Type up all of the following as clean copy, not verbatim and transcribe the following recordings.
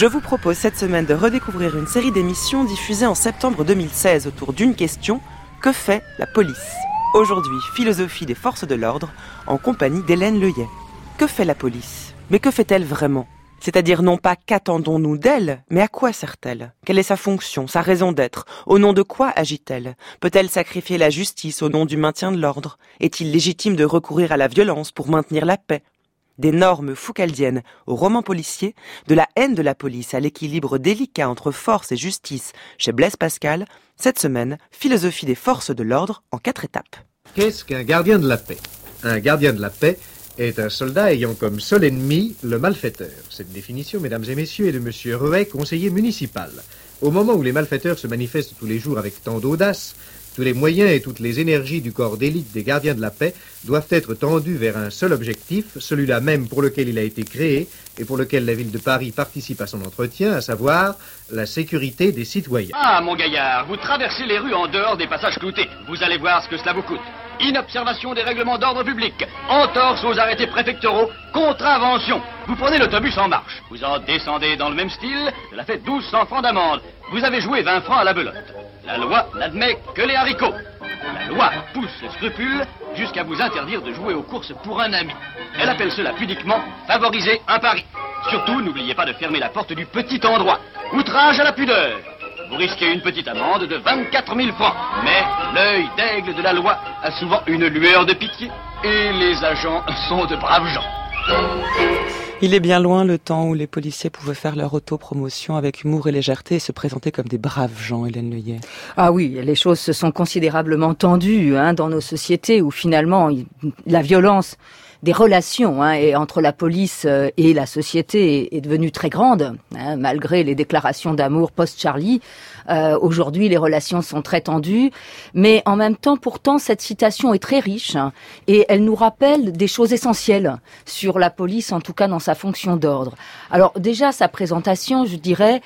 Je vous propose cette semaine de redécouvrir une série d'émissions diffusées en septembre 2016 autour d'une question: que fait la police ? Aujourd'hui, philosophie des forces de l'ordre, en compagnie d'Hélène Leuillet. Que fait la police ? Mais que fait-elle vraiment ? C'est-à-dire non pas qu'attendons-nous d'elle, mais à quoi sert-elle ? Quelle est sa fonction, sa raison d'être ? Au nom de quoi agit-elle ? Peut-elle sacrifier la justice au nom du maintien de l'ordre ? Est-il légitime de recourir à la violence pour maintenir la paix ? Des normes foucaldiennes au roman policier, de la haine de la police à l'équilibre délicat entre force et justice chez Blaise Pascal, cette semaine, philosophie des forces de l'ordre en 4 étapes. Qu'est-ce qu'un gardien de la paix ? Un gardien de la paix est un soldat ayant comme seul ennemi le malfaiteur. Cette définition, mesdames et messieurs, est de M. Ruet, conseiller municipal. Au moment où les malfaiteurs se manifestent tous les jours avec tant d'audace, tous les moyens et toutes les énergies du corps d'élite des gardiens de la paix doivent être tendus vers un seul objectif, celui-là même pour lequel il a été créé et pour lequel la ville de Paris participe à son entretien, à savoir la sécurité des citoyens. Ah, mon gaillard, vous traversez les rues en dehors des passages cloutés. Vous allez voir ce que cela vous coûte. Inobservation des règlements d'ordre public, entorse aux arrêtés préfectoraux, contravention. Vous prenez l'autobus en marche, vous en descendez dans le même style, cela fait 1200 francs d'amende. Vous avez joué 20 francs à la belote. La loi n'admet que les haricots. La loi pousse les scrupules jusqu'à vous interdire de jouer aux courses pour un ami. Elle appelle cela pudiquement favoriser un pari. Surtout, n'oubliez pas de fermer la porte du petit endroit. Outrage à la pudeur. Vous risquez une petite amende de 24 000 francs. Mais l'œil d'aigle de la loi a souvent une lueur de pitié. Et les agents sont de braves gens. Il est bien loin le temps où les policiers pouvaient faire leur autopromotion avec humour et légèreté et se présenter comme des braves gens, Hélène Leuillet. Ah oui, les choses se sont considérablement tendues dans nos sociétés où finalement la violence des relations et entre la police et la société est devenue très grande, malgré les déclarations d'amour post-Charlie. Aujourd'hui, les relations sont très tendues, mais en même temps, pourtant, cette citation est très riche et elle nous rappelle des choses essentielles sur la police, en tout cas dans sa fonction d'ordre. Alors déjà, sa présentation, je dirais,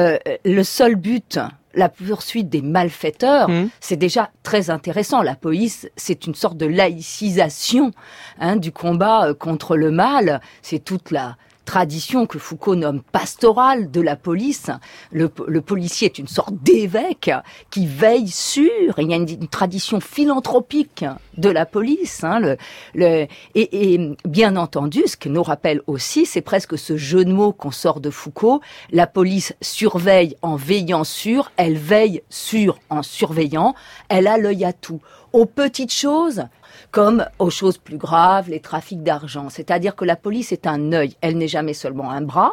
le seul but, la poursuite des malfaiteurs, c'est déjà très intéressant. La police, c'est une sorte de laïcisation du combat contre le mal. C'est toute la tradition que Foucault nomme pastorale de la police. Le policier est une sorte d'évêque qui veille sur. Il y a une tradition philanthropique de la police. Et bien entendu, ce que nous rappelle aussi, c'est presque ce jeu de mots qu'on sort de Foucault. La police surveille en veillant sur, elle veille sur en surveillant, elle a l'œil à tout. Aux petites choses comme aux choses plus graves, les trafics d'argent. C'est-à-dire que la police est un œil, elle n'est jamais seulement un bras,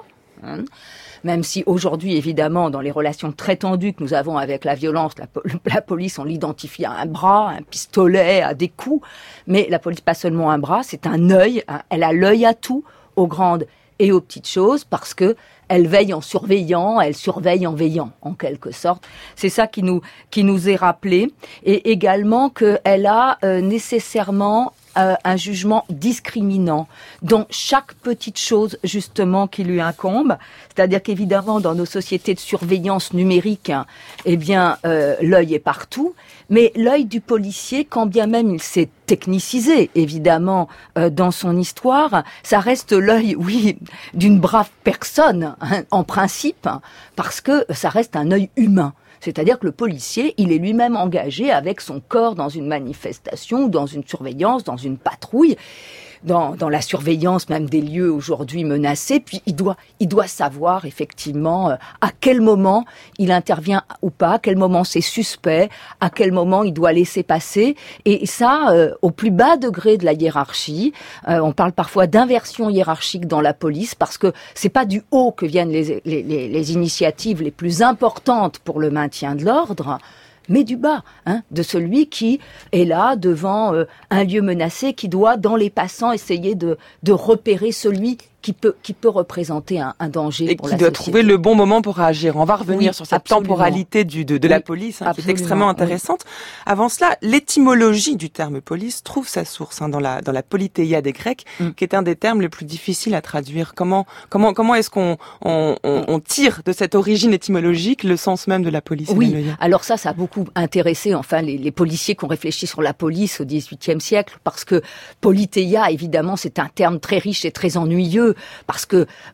même si aujourd'hui, évidemment, dans les relations très tendues que nous avons avec la violence, la police, on l'identifie à un bras, un pistolet, à des coups, mais la police, pas seulement un bras, c'est un œil, elle a l'œil à tout, aux grandes et aux petites choses, parce que elle veille en surveillant, elle surveille en veillant, en quelque sorte. C'est ça qui nous est rappelé. Et également qu'elle a nécessairement un jugement discriminant dans chaque petite chose, justement, qui lui incombe. C'est-à-dire qu'évidemment, dans nos sociétés de surveillance numérique, l'œil est partout. Mais l'œil du policier, quand bien même il s'est technicisé, évidemment, dans son histoire, ça reste l'œil, oui, d'une brave personne, en principe, parce que ça reste un œil humain. C'est-à-dire que le policier, il est lui-même engagé avec son corps dans une manifestation, dans une surveillance, dans une patrouille, dans la surveillance même des lieux aujourd'hui menacés. Puis il doit savoir effectivement à quel moment il intervient ou pas, à quel moment c'est suspect, à quel moment il doit laisser passer. Et ça, au plus bas degré de la hiérarchie, on parle parfois d'inversion hiérarchique dans la police parce que c'est pas du haut que viennent les initiatives les plus importantes pour le maintien de l'ordre, mais du bas, de celui qui est là devant un lieu menacé, qui doit, dans les passants, essayer de repérer celui qui peut représenter un danger pour la société. Et qui doit trouver le bon moment pour agir. On va revenir sur cette absolument. Temporalité de la police, qui est extrêmement intéressante. Avant cela, l'étymologie du terme police trouve sa source dans la politeia des Grecs, qui est un des termes les plus difficiles à traduire. Comment est-ce qu'on tire de cette origine étymologique le sens même de la police? Oui, alors ça a beaucoup intéressé les policiers qui ont réfléchi sur la police au XVIIIe siècle, parce que politeia, évidemment, c'est un terme très riche et très ennuyeux, parce que,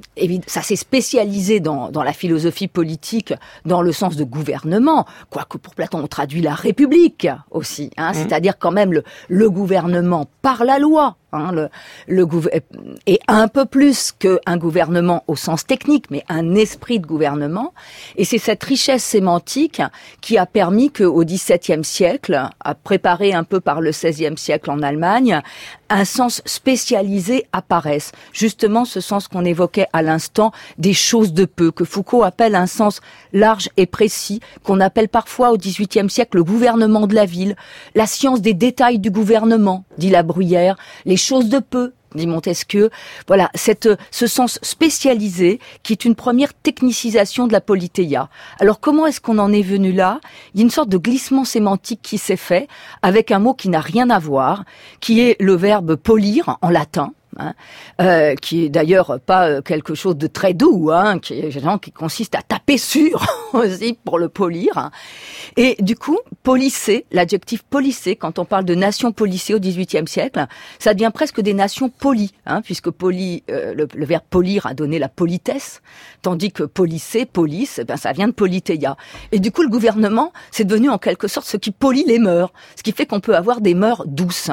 ça s'est spécialisé dans la philosophie politique, dans le sens de gouvernement, quoique pour Platon on traduit la République aussi, c'est-à-dire quand même le gouvernement par la loi. Et un peu plus qu'un gouvernement au sens technique, mais un esprit de gouvernement. Et c'est cette richesse sémantique qui a permis qu'au XVIIe siècle, à préparer un peu par le XVIe siècle en Allemagne, un sens spécialisé apparaisse. Justement, ce sens qu'on évoquait à l'instant, des choses de peu, que Foucault appelle un sens large et précis, qu'on appelle parfois au XVIIIe siècle le gouvernement de la ville, la science des détails du gouvernement, dit La Bruyère, les choses de peu, dit Montesquieu. Voilà, ce sens spécialisé qui est une première technicisation de la politeia. Alors comment est-ce qu'on en est venu là? Il y a une sorte de glissement sémantique qui s'est fait avec un mot qui n'a rien à voir, qui est le verbe polir en latin. Qui est d'ailleurs pas quelque chose de très doux, qui consiste à taper sur aussi pour le polir. Et du coup, polisser, l'adjectif polisser, quand on parle de nation policée au XVIIIe siècle, ça devient presque des nations polies, puisque le verbe polir a donné la politesse, tandis que polisser, police, ça vient de politeia. Et du coup, le gouvernement, c'est devenu en quelque sorte ce qui polie les mœurs, ce qui fait qu'on peut avoir des mœurs douces,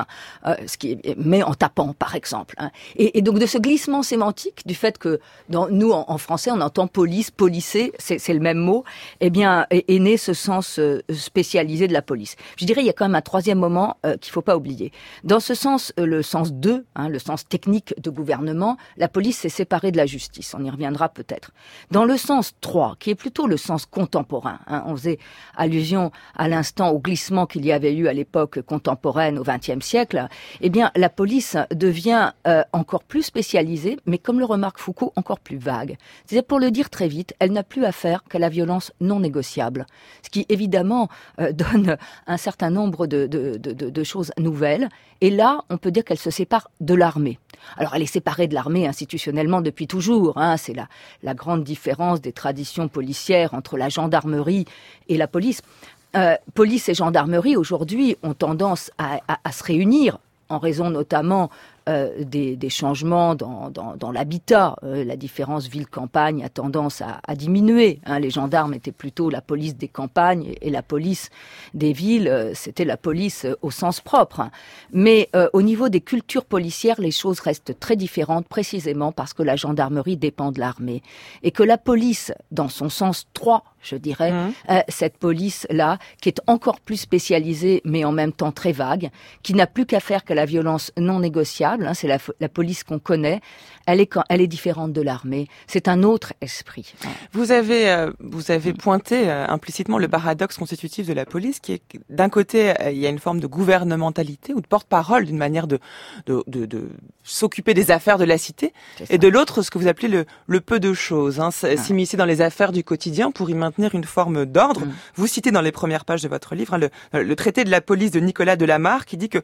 mais en tapant, par exemple. Et donc de ce glissement sémantique, du fait que nous en français on entend police, polisser, c'est le même mot, est né ce sens spécialisé de la police. Je dirais il y a quand même un troisième moment qu'il faut pas oublier. Dans ce sens, le sens 2, le sens technique de gouvernement, la police s'est séparée de la justice. On y reviendra peut-être. Dans le sens 3, qui est plutôt le sens contemporain, on faisait allusion à l'instant au glissement qu'il y avait eu à l'époque contemporaine au XXe siècle. La police devient encore plus spécialisée, mais comme le remarque Foucault, encore plus vague. C'est-à-dire, pour le dire très vite, elle n'a plus affaire qu'à la violence non négociable. Ce qui, évidemment, donne un certain nombre de choses nouvelles. Et là, on peut dire qu'elle se sépare de l'armée. Alors, elle est séparée de l'armée institutionnellement depuis toujours. C'est la grande différence des traditions policières entre la gendarmerie et la police. Police et gendarmerie, aujourd'hui, ont tendance à se réunir, en raison notamment des changements dans l'habitat. La différence ville-campagne a tendance à diminuer. Les gendarmes étaient plutôt la police des campagnes et la police des villes, c'était la police au sens propre. Mais au niveau des cultures policières, les choses restent très différentes, précisément parce que la gendarmerie dépend de l'armée. Et que la police, dans son sens 3, je dirais, cette police-là, qui est encore plus spécialisée, mais en même temps très vague, qui n'a plus qu'à faire qu'à la violence non négociable, c'est la police qu'on connaît, elle est différente de l'armée. C'est un autre esprit. Vous avez pointé implicitement le paradoxe constitutif de la police, qui est d'un côté, il y a une forme de gouvernementalité ou de porte-parole, d'une manière de s'occuper des affaires de la cité, et de l'autre, ce que vous appelez le peu de choses, s'immiscer dans les affaires du quotidien pour y maintenir une forme d'ordre. Vous citez dans les premières pages de votre livre le traité de la police de Nicolas Delamarre, qui dit que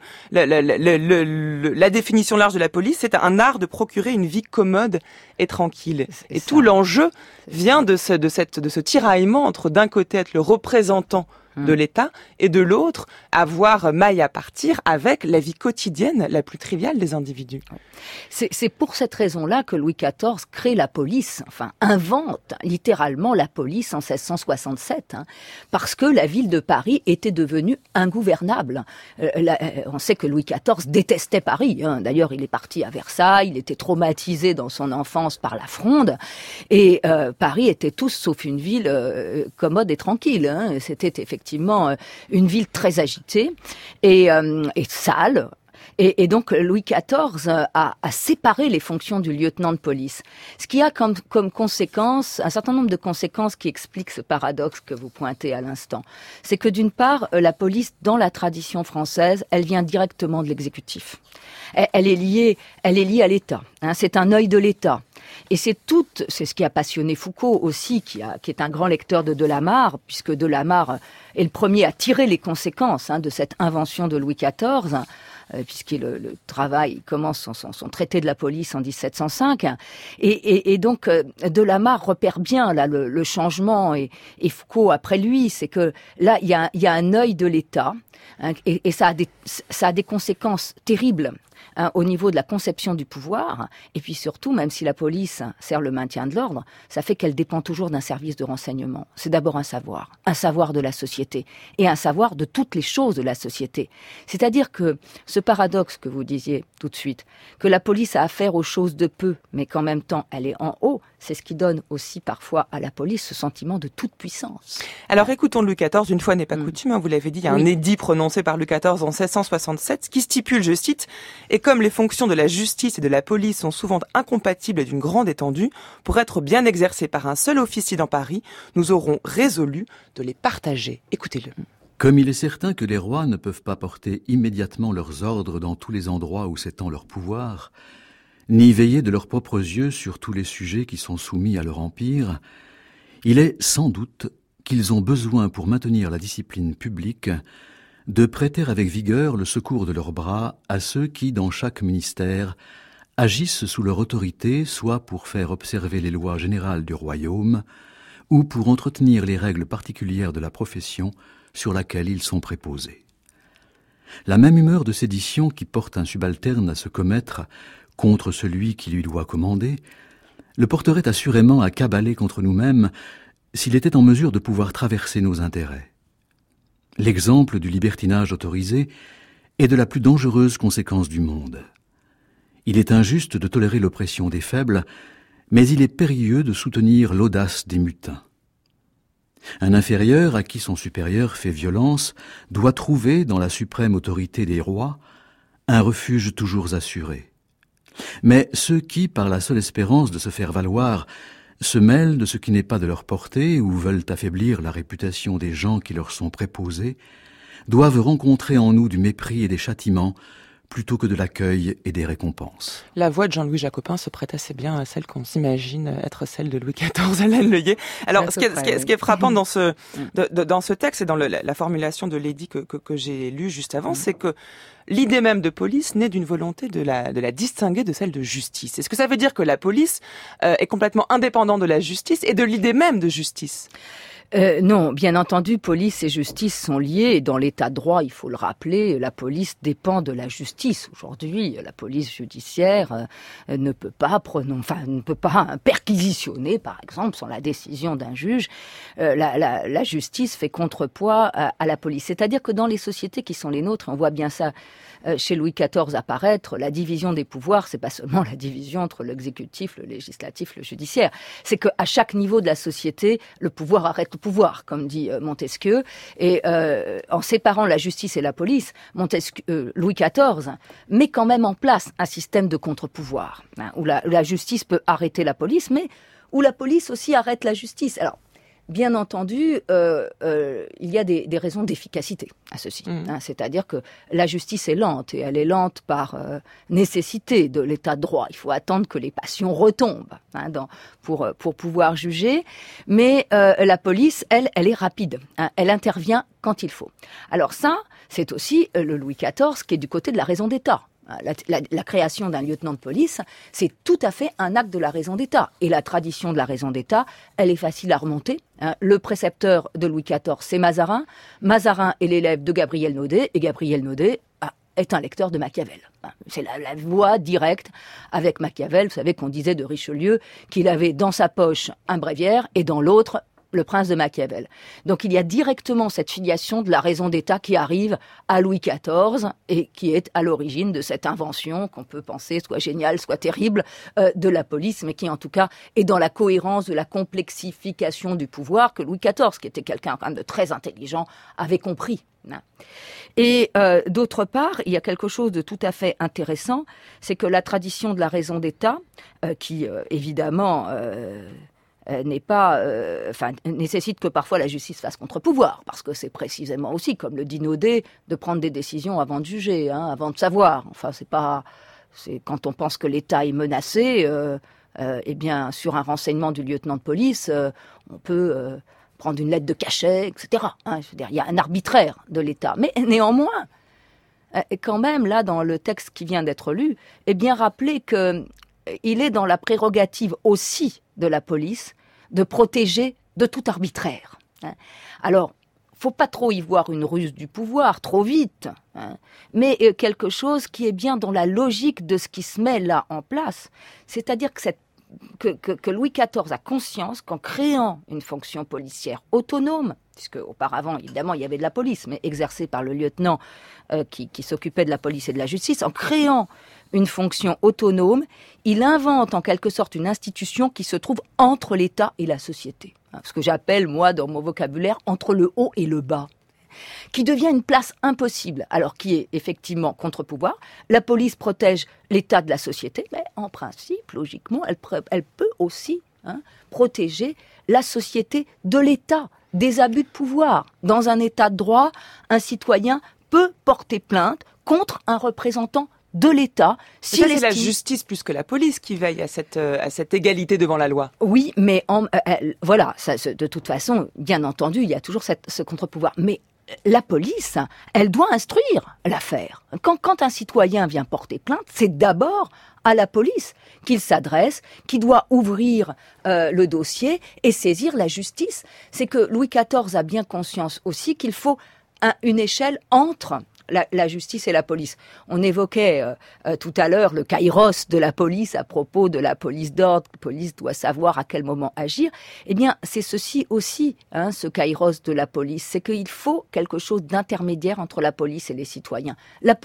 la définition large de la police, c'est un art de procurer une vie commode et tranquille. Et tout l'enjeu vient de ce tiraillement entre d'un côté être le représentant de l'État et de l'autre avoir maille à partir avec la vie quotidienne la plus triviale des individus. C'est pour cette raison-là que Louis XIV crée la police, invente littéralement la police en 1667, parce que la ville de Paris était devenue ingouvernable. On sait que Louis XIV détestait Paris. D'ailleurs, il est parti à Versailles, il était traumatisé dans son enfance par la Fronde, et Paris était tout sauf une ville commode et tranquille. C'était effectivement une ville très agitée et sale. Et donc Louis XIV a séparé les fonctions du lieutenant de police. Ce qui a comme conséquence, un certain nombre de conséquences qui expliquent ce paradoxe que vous pointez à l'instant. C'est que d'une part, la police, dans la tradition française, elle vient directement de l'exécutif. Elle est liée à l'État. C'est un œil de l'État. Et c'est ce qui a passionné Foucault aussi, qui est un grand lecteur de Delamarre, puisque Delamarre est le premier à tirer les conséquences de cette invention de Louis XIV, puisqu'il le travail commence son traité de la police en 1705, et donc Delamarre repère bien là le changement, et Foucault après lui, c'est que là il y a un œil de l'État Et ça a des conséquences terribles au niveau de la conception du pouvoir. Et puis surtout, même si la police sert le maintien de l'ordre, ça fait qu'elle dépend toujours d'un service de renseignement. C'est d'abord un savoir de la société et un savoir de toutes les choses de la société. C'est-à-dire que ce paradoxe que vous disiez tout de suite, que la police a affaire aux choses de peu, mais qu'en même temps elle est en haut, c'est ce qui donne aussi parfois à la police ce sentiment de toute puissance. Alors écoutons Louis XIV, une fois n'est pas coutume, vous l'avez dit, il y a un édit prononcé par Louis XIV en 1667 qui stipule, je cite, « Et comme les fonctions de la justice et de la police sont souvent incompatibles d'une grande étendue, pour être bien exercées par un seul officier dans Paris, nous aurons résolu de les partager. » Écoutez-le. Comme il est certain que les rois ne peuvent pas porter immédiatement leurs ordres dans tous les endroits où s'étend leur pouvoir, ni veiller de leurs propres yeux sur tous les sujets qui sont soumis à leur empire, il est sans doute qu'ils ont besoin pour maintenir la discipline publique de prêter avec vigueur le secours de leurs bras à ceux qui, dans chaque ministère, agissent sous leur autorité, soit pour faire observer les lois générales du royaume, ou pour entretenir les règles particulières de la profession sur laquelle ils sont préposés. La même humeur de sédition qui porte un subalterne à se commettre contre celui qui lui doit commander, le porterait assurément à cabaler contre nous-mêmes s'il était en mesure de pouvoir traverser nos intérêts. L'exemple du libertinage autorisé est de la plus dangereuse conséquence du monde. Il est injuste de tolérer l'oppression des faibles, mais il est périlleux de soutenir l'audace des mutins. Un inférieur à qui son supérieur fait violence doit trouver dans la suprême autorité des rois un refuge toujours assuré. Mais ceux qui, par la seule espérance de se faire valoir, se mêlent de ce qui n'est pas de leur portée ou veulent affaiblir la réputation des gens qui leur sont préposés, doivent rencontrer en nous du mépris et des châtiments plutôt que de l'accueil et des récompenses. La voix de Jean-Louis Jacopin se prête assez bien à celle qu'on s'imagine être celle de Louis XIV, Hélène Leuillet. Alors, ce qui est frappant dans ce texte et dans la formulation de l'édit que j'ai lu juste avant, c'est que l'idée même de police naît d'une volonté de la distinguer de celle de justice. Est-ce que ça veut dire que la police est complètement indépendante de la justice et de l'idée même de justice ? Non, bien entendu, police et justice sont liés. Et dans l'état de droit, il faut le rappeler, la police dépend de la justice. Aujourd'hui, la police judiciaire ne peut pas perquisitionner, par exemple, sans la décision d'un juge. La justice fait contrepoids à la police. C'est-à-dire que dans les sociétés qui sont les nôtres, on voit bien ça chez Louis XIV apparaître, la division des pouvoirs, c'est pas seulement la division entre l'exécutif, le législatif, le judiciaire. C'est qu'à chaque niveau de la société, le pouvoir arrête le pouvoir, comme dit Montesquieu. Et en séparant la justice et la police, Louis XIV met quand même en place un système de contre-pouvoir, où la justice peut arrêter la police, mais où la police aussi arrête la justice. Alors, bien entendu, il y a des raisons d'efficacité à ceci. C'est-à-dire que la justice est lente, et elle est lente par nécessité de l'état de droit. Il faut attendre que les passions retombent pour pouvoir juger. Mais la police, elle est rapide. Elle intervient quand il faut. Alors ça, c'est aussi le Louis XIV qui est du côté de la raison d'État. La création d'un lieutenant de police, c'est tout à fait un acte de la raison d'État. Et la tradition de la raison d'État, elle est facile à remonter. Le précepteur de Louis XIV, c'est Mazarin. Mazarin est l'élève de Gabriel Naudet, et Gabriel Naudet est un lecteur de Machiavel. C'est la voie directe avec Machiavel. Vous savez qu'on disait de Richelieu qu'il avait dans sa poche un bréviaire et dans l'autre le prince de Machiavel. Donc il y a directement cette filiation de la raison d'État qui arrive à Louis XIV et qui est à l'origine de cette invention qu'on peut penser soit géniale, soit terrible, de la police, mais qui en tout cas est dans la cohérence de la complexification du pouvoir que Louis XIV, qui était quelqu'un quand même de très intelligent, avait compris. Et d'autre part, il y a quelque chose de tout à fait intéressant, c'est que la tradition de la raison d'État, qui évidemment nécessite que parfois la justice fasse contre-pouvoir, parce que c'est précisément aussi, comme le dit Naudet, de prendre des décisions avant de juger, avant de savoir. Enfin, c'est quand on pense que l'État est menacé, eh bien, sur un renseignement du lieutenant de police, on peut prendre une lettre de cachet, etc. C'est-à-dire, il y a un arbitraire de l'État. Mais néanmoins, quand même, là, dans le texte qui vient d'être lu, est bien rappelé qu'il est dans la prérogative aussi de la police de protéger de tout arbitraire. Alors, faut pas trop y voir une ruse du pouvoir, trop vite, hein, mais quelque chose qui est bien dans la logique de ce qui se met là en place. C'est-à-dire que Louis XIV a conscience qu'en créant une fonction policière autonome, puisque auparavant, évidemment, il y avait de la police, mais exercée par le lieutenant qui s'occupait de la police et de la justice, en créant une fonction autonome, il invente en quelque sorte une institution qui se trouve entre l'État et la société. Ce que j'appelle, moi, dans mon vocabulaire, entre le haut et le bas, qui devient une place impossible, alors qui est effectivement contre-pouvoir. La police protège l'État de la société, mais en principe, logiquement, elle peut aussi protéger la société de l'État, des abus de pouvoir. Dans un État de droit, un citoyen peut porter plainte contre un représentant de l'État. Si c'est la justice plus que la police qui veille à cette égalité devant la loi. Oui, mais voilà, de toute façon, bien entendu, il y a toujours ce contre-pouvoir. Mais la police, elle doit instruire l'affaire. Quand un citoyen vient porter plainte, c'est d'abord à la police qu'il s'adresse, qui doit ouvrir le dossier et saisir la justice. C'est que Louis XIV a bien conscience aussi qu'il faut une échelle entre la justice et la police. On évoquait tout à l'heure le kairos de la police à propos de la police d'ordre. La police doit savoir à quel moment agir. Eh bien, c'est ceci aussi, ce kairos de la police. C'est qu'il faut quelque chose d'intermédiaire entre la police et les citoyens.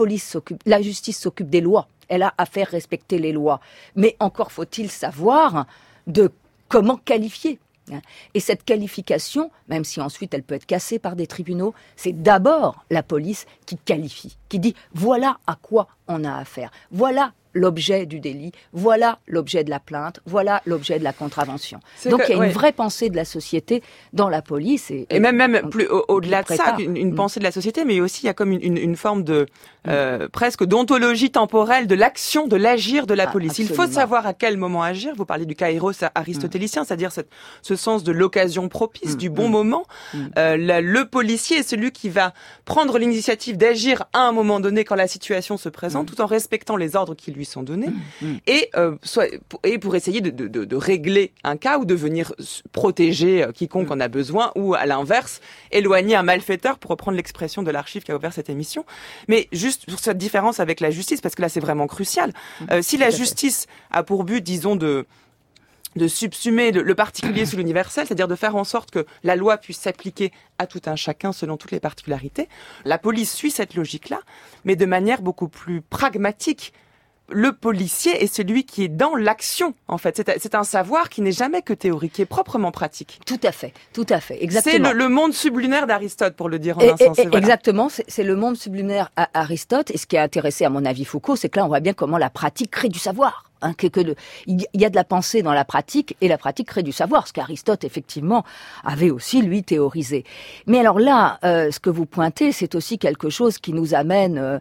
La justice s'occupe des lois. Elle a à faire respecter les lois. Mais encore faut-il savoir de comment qualifier. Et cette qualification, même si ensuite elle peut être cassée par des tribunaux, c'est d'abord la police qui qualifie, qui dit voilà à quoi on a affaire, voilà l'objet du délit, voilà l'objet de la plainte, voilà l'objet de la contravention. Donc il y a une vraie pensée de la société dans la police. Et même plus au-delà de ça, une pensée de la société, mais aussi il y a comme une forme de presque d'ontologie temporelle de l'action, de l'agir de la police. Absolument. Il faut savoir à quel moment agir. Vous parlez du kairos aristotélicien, c'est-à-dire ce sens de l'occasion propice, du bon moment. Le policier est celui qui va prendre l'initiative d'agir à un moment donné quand la situation se présente, tout en respectant les ordres qui lui sont donnés, et pour essayer de régler un cas ou de venir protéger quiconque en a besoin, ou à l'inverse, éloigner un malfaiteur, pour reprendre l'expression de l'archive qui a ouvert cette émission. Mais juste sur cette différence avec la justice, parce que là c'est vraiment crucial. Si la justice a pour but, disons, de subsumer le particulier sous l'universel, c'est-à-dire de faire en sorte que la loi puisse s'appliquer à tout un chacun selon toutes les particularités, la police suit cette logique-là, mais de manière beaucoup plus pragmatique. Le policier est celui qui est dans l'action, en fait. C'est un savoir qui n'est jamais que théorique, qui est proprement pratique. Tout à fait, exactement. C'est le monde sublunaire d'Aristote, pour le dire en un sens. Exactement, c'est le monde sublunaire à Aristote. Et ce qui a intéressé, à mon avis, Foucault, c'est que là, on voit bien comment la pratique crée du savoir. Il y a de la pensée dans la pratique, et la pratique crée du savoir, ce qu'Aristote, effectivement, avait aussi, lui, théorisé. Mais alors là, ce que vous pointez, c'est aussi quelque chose qui nous amène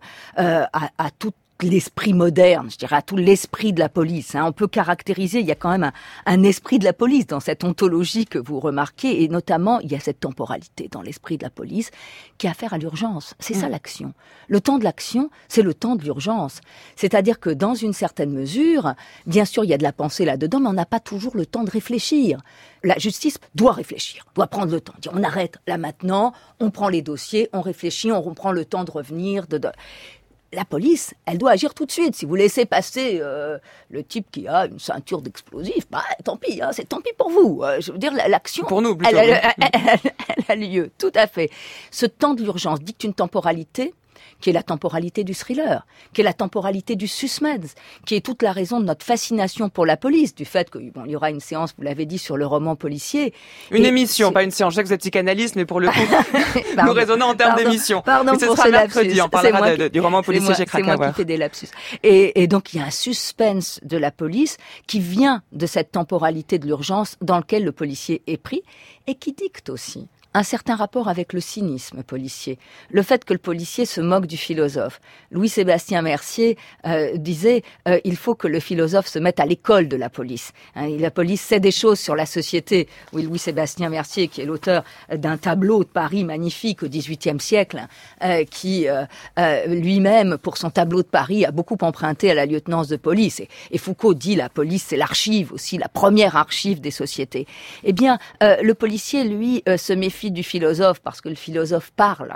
à tout l'esprit moderne, je dirais, à tout l'esprit de la police. On peut caractériser, il y a quand même un esprit de la police dans cette ontologie que vous remarquez, et notamment, il y a cette temporalité dans l'esprit de la police qui a affaire à l'urgence. C'est ça l'action. Le temps de l'action, c'est le temps de l'urgence. C'est-à-dire que dans une certaine mesure, bien sûr, il y a de la pensée là-dedans, mais on n'a pas toujours le temps de réfléchir. La justice doit réfléchir, doit prendre le temps. Dire, on arrête là maintenant, on prend les dossiers, on réfléchit, on prend le temps de revenir, La police, elle doit agir tout de suite. Si vous laissez passer le type qui a une ceinture d'explosifs, tant pis, c'est tant pis pour vous. Je veux dire, l'action, pour nous, plutôt, elle a lieu, tout à fait. Ce temps de l'urgence dicte une temporalité qui est la temporalité du thriller, qui est la temporalité du suspense, qui est toute la raison de notre fascination pour la police, du fait qu'il y aura une séance, vous l'avez dit, sur le roman policier. Une émission, pas une séance. Je sais que vous êtes psychanalyste, mais pour le coup, nous raisonnons en termes d'émission. Pardon, ce sera mercredi, on parlera du roman policier chez Krakauer. C'est moi qui fais des lapsus. Et donc, il y a un suspense de la police qui vient de cette temporalité de l'urgence dans lequel le policier est pris, et qui dicte aussi un certain rapport avec le cynisme policier. Le fait que le policier se moque du philosophe. Louis-Sébastien Mercier disait il faut que le philosophe se mette à l'école de la police. La police sait des choses sur la société. Oui, Louis-Sébastien Mercier, qui est l'auteur d'un tableau de Paris magnifique au XVIIIe siècle, qui lui-même, pour son tableau de Paris, a beaucoup emprunté à la lieutenance de police. Et Foucault dit la police, c'est l'archive aussi, la première archive des sociétés. Eh bien, le policier, lui, se méfie profite du philosophe parce que le philosophe parle.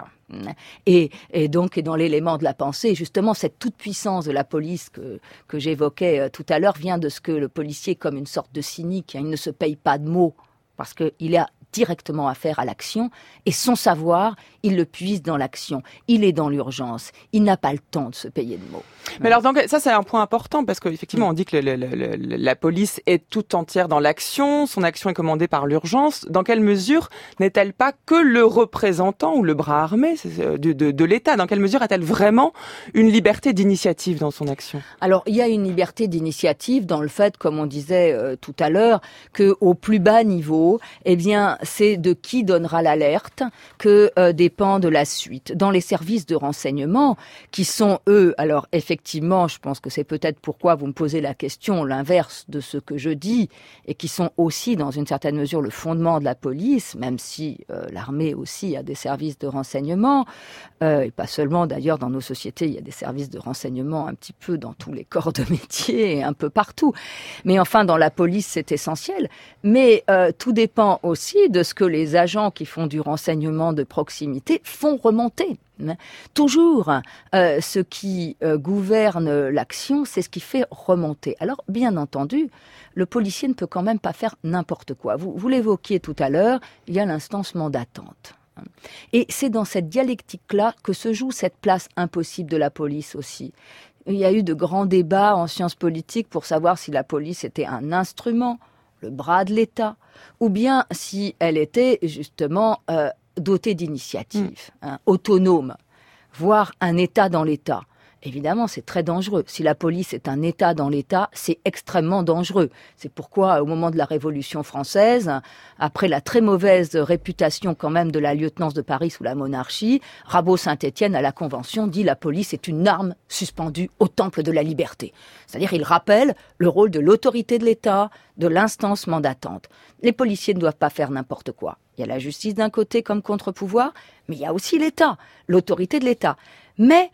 Et donc, dans l'élément de la pensée, justement, cette toute-puissance de la police que j'évoquais tout à l'heure vient de ce que le policier est comme une sorte de cynique. Il ne se paye pas de mots parce qu'il a directement affaire à l'action, et son savoir, il le puise dans l'action. Il est dans l'urgence. Il n'a pas le temps de se payer de mots. Mais alors, donc, ça, c'est un point important, parce qu'effectivement, on dit que la police est tout entière dans l'action, son action est commandée par l'urgence. Dans quelle mesure n'est-elle pas que le représentant ou le bras armé de l'État? Dans quelle mesure a-t-elle vraiment une liberté d'initiative dans son action? Alors, il y a une liberté d'initiative dans le fait, comme on disait tout à l'heure, qu'au plus bas niveau, eh bien, c'est de qui donnera l'alerte que dépend de la suite. Dans les services de renseignement, qui sont eux, alors effectivement, je pense que c'est peut-être pourquoi vous me posez la question, l'inverse de ce que je dis, et qui sont aussi, dans une certaine mesure, le fondement de la police, même si l'armée aussi a des services de renseignement, et pas seulement d'ailleurs dans nos sociétés, il y a des services de renseignement un petit peu dans tous les corps de métier, et un peu partout. Mais enfin, dans la police, c'est essentiel. Mais tout dépend aussi de ce que les agents qui font du renseignement de proximité font remonter. Toujours, ce qui gouverne l'action, c'est ce qui fait remonter. Alors, bien entendu, le policier ne peut quand même pas faire n'importe quoi. Vous l'évoquiez tout à l'heure, il y a l'instance mandatante. Et c'est dans cette dialectique-là que se joue cette place impossible de la police aussi. Il y a eu de grands débats en sciences politiques pour savoir si la police était un instrument, le bras de l'État, ou bien si elle était justement dotée d'initiative, autonome, voire un État dans l'État. Évidemment, c'est très dangereux. Si la police est un État dans l'État, c'est extrêmement dangereux. C'est pourquoi, au moment de la Révolution française, après la très mauvaise réputation quand même de la lieutenance de Paris sous la monarchie, Rabot-Saint-Étienne, à la Convention, dit « la police est une arme suspendue au temple de la liberté ». C'est-à-dire, il rappelle le rôle de l'autorité de l'État, de l'instance mandatante. Les policiers ne doivent pas faire n'importe quoi. Il y a la justice d'un côté comme contre-pouvoir, mais il y a aussi l'État, l'autorité de l'État. Mais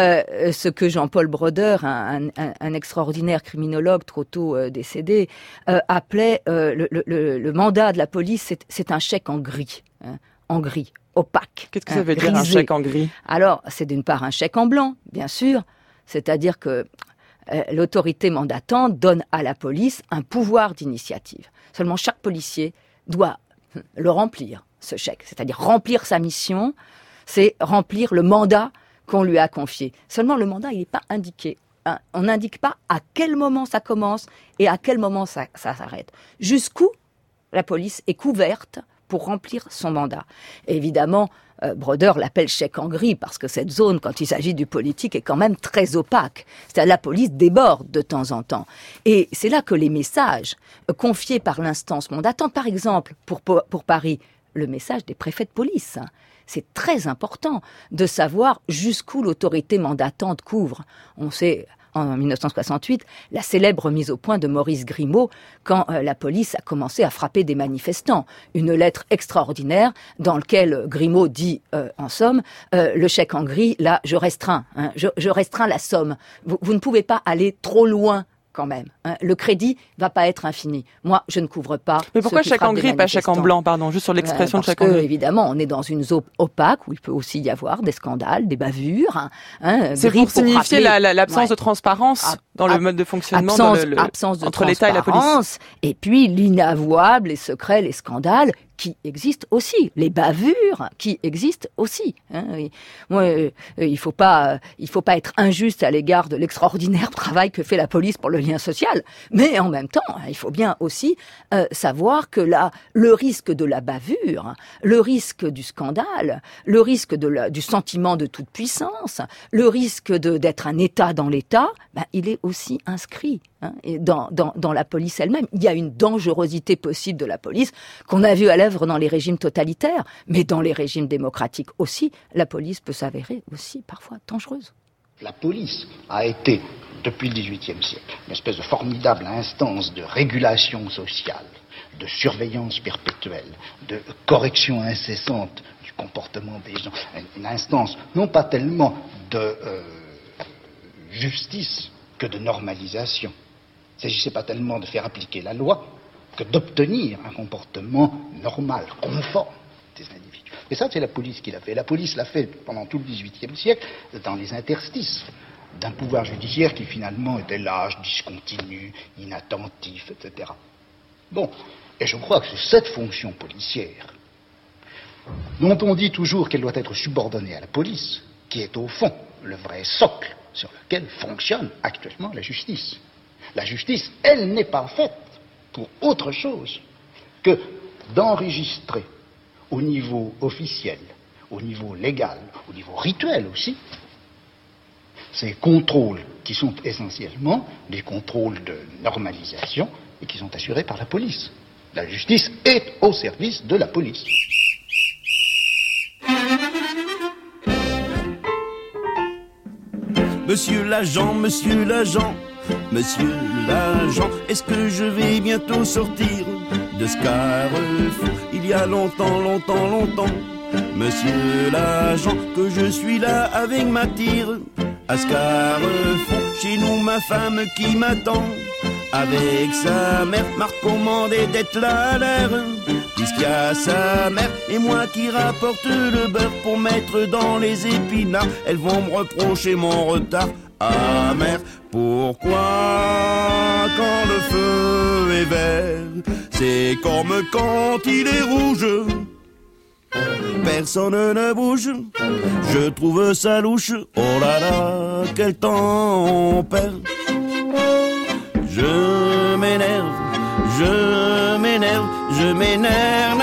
ce que Jean-Paul Brodeur, un extraordinaire criminologue trop tôt décédé, appelait le mandat de la police, c'est un chèque en gris, opaque. Qu'est-ce que ça veut dire un chèque en gris? Alors, c'est d'une part un chèque en blanc, bien sûr, c'est-à-dire que l'autorité mandatante donne à la police un pouvoir d'initiative. Seulement chaque policier doit le remplir, ce chèque, c'est-à-dire remplir sa mission, c'est remplir le mandat qu'on lui a confié. Seulement, le mandat, il n'est pas indiqué. On n'indique pas à quel moment ça commence et à quel moment ça s'arrête. Jusqu'où la police est couverte pour remplir son mandat. Et évidemment, Brodeur l'appelle chèque en gris parce que cette zone, quand il s'agit du politique, est quand même très opaque. C'est-à-dire la police déborde de temps en temps. Et c'est là que les messages confiés par l'instance mandatante, par exemple, pour Paris, le message des préfets de police, c'est très important de savoir jusqu'où l'autorité mandatante couvre. On sait, en 1968, la célèbre mise au point de Maurice Grimaud quand la police a commencé à frapper des manifestants. Une lettre extraordinaire dans laquelle Grimaud dit, en somme, le chèque en gris, là, je restreins. Je restreins la somme. Vous ne pouvez pas aller trop loin quand même. Le crédit va pas être infini. Moi, je ne couvre pas. Mais pourquoi chèque en gris, pas chèque en blanc, pardon, juste sur l'expression de chèque en gris? Parce que, évidemment, on est dans une zone opaque où il peut aussi y avoir des scandales, des bavures. C'est pour signifier l'absence de transparence dans le mode de fonctionnement entre l'État et la police. Et puis l'inavouable, les secrets, les scandales qui existent aussi, les bavures qui existent aussi. Il faut pas être injuste à l'égard de l'extraordinaire travail que fait la police pour le lien social, mais en même temps, il faut bien aussi savoir que le risque de la bavure, le risque du scandale, le risque du sentiment de toute puissance, le risque d'être un État dans l'État, il est aussi inscrit. Et dans la police elle-même, il y a une dangerosité possible de la police qu'on a vue à l'œuvre dans les régimes totalitaires, mais dans les régimes démocratiques aussi, la police peut s'avérer aussi parfois dangereuse. La police a été, depuis le XVIIIe siècle, une espèce de formidable instance de régulation sociale, de surveillance perpétuelle, de correction incessante du comportement des gens, une instance non pas tellement de justice que de normalisation. Il ne s'agissait pas tellement de faire appliquer la loi que d'obtenir un comportement normal, conforme. des individus. Et ça, c'est la police qui l'a fait. La police l'a fait pendant tout le XVIIIe siècle, dans les interstices d'un pouvoir judiciaire qui finalement était lâche, discontinu, inattentif, etc. Bon, et je crois que c'est cette fonction policière, dont on dit toujours qu'elle doit être subordonnée à la police, qui est au fond le vrai socle sur lequel fonctionne actuellement la justice. La justice, elle n'est pas faite pour autre chose que d'enregistrer au niveau officiel, au niveau légal, au niveau rituel aussi, ces contrôles qui sont essentiellement des contrôles de normalisation et qui sont assurés par la police. La justice est au service de la police. Monsieur l'agent, monsieur l'agent, monsieur l'agent, est-ce que je vais bientôt sortir de ce carrefour? Il y a longtemps, longtemps, longtemps, monsieur l'agent, que je suis là avec ma tire. À ce carrefour, chez nous ma femme qui m'attend, avec sa mère m'a recommandé d'être là à l'heure, puisqu'il y a sa mère et moi qui rapporte le beurre pour mettre dans les épinards. Elles vont me reprocher mon retard. Ah mère, pourquoi quand le feu est vert, c'est comme quand il est rouge? Personne ne bouge, je trouve ça louche. Oh là là, quel temps on perd. Je m'énerve, je m'énerve, je m'énerve,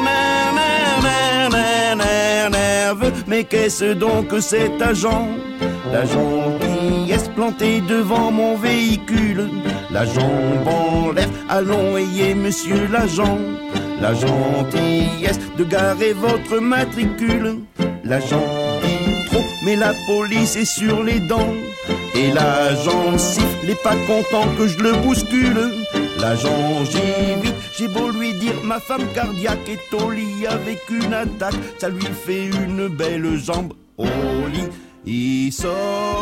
nerve. Mais qu'est-ce donc que cet agent? L'agent qui est planté devant mon véhicule, la jambe en l'air, allons ayez monsieur l'agent. La gentillesse de garer votre matricule. L'agent dit trop, mais la police est sur les dents. Et l'agent siffle, il est pas content que je le bouscule. L'agent j'évite, j'ai beau lui dire ma femme cardiaque est au lit avec une attaque. Ça lui fait une belle jambe au lit. Il sort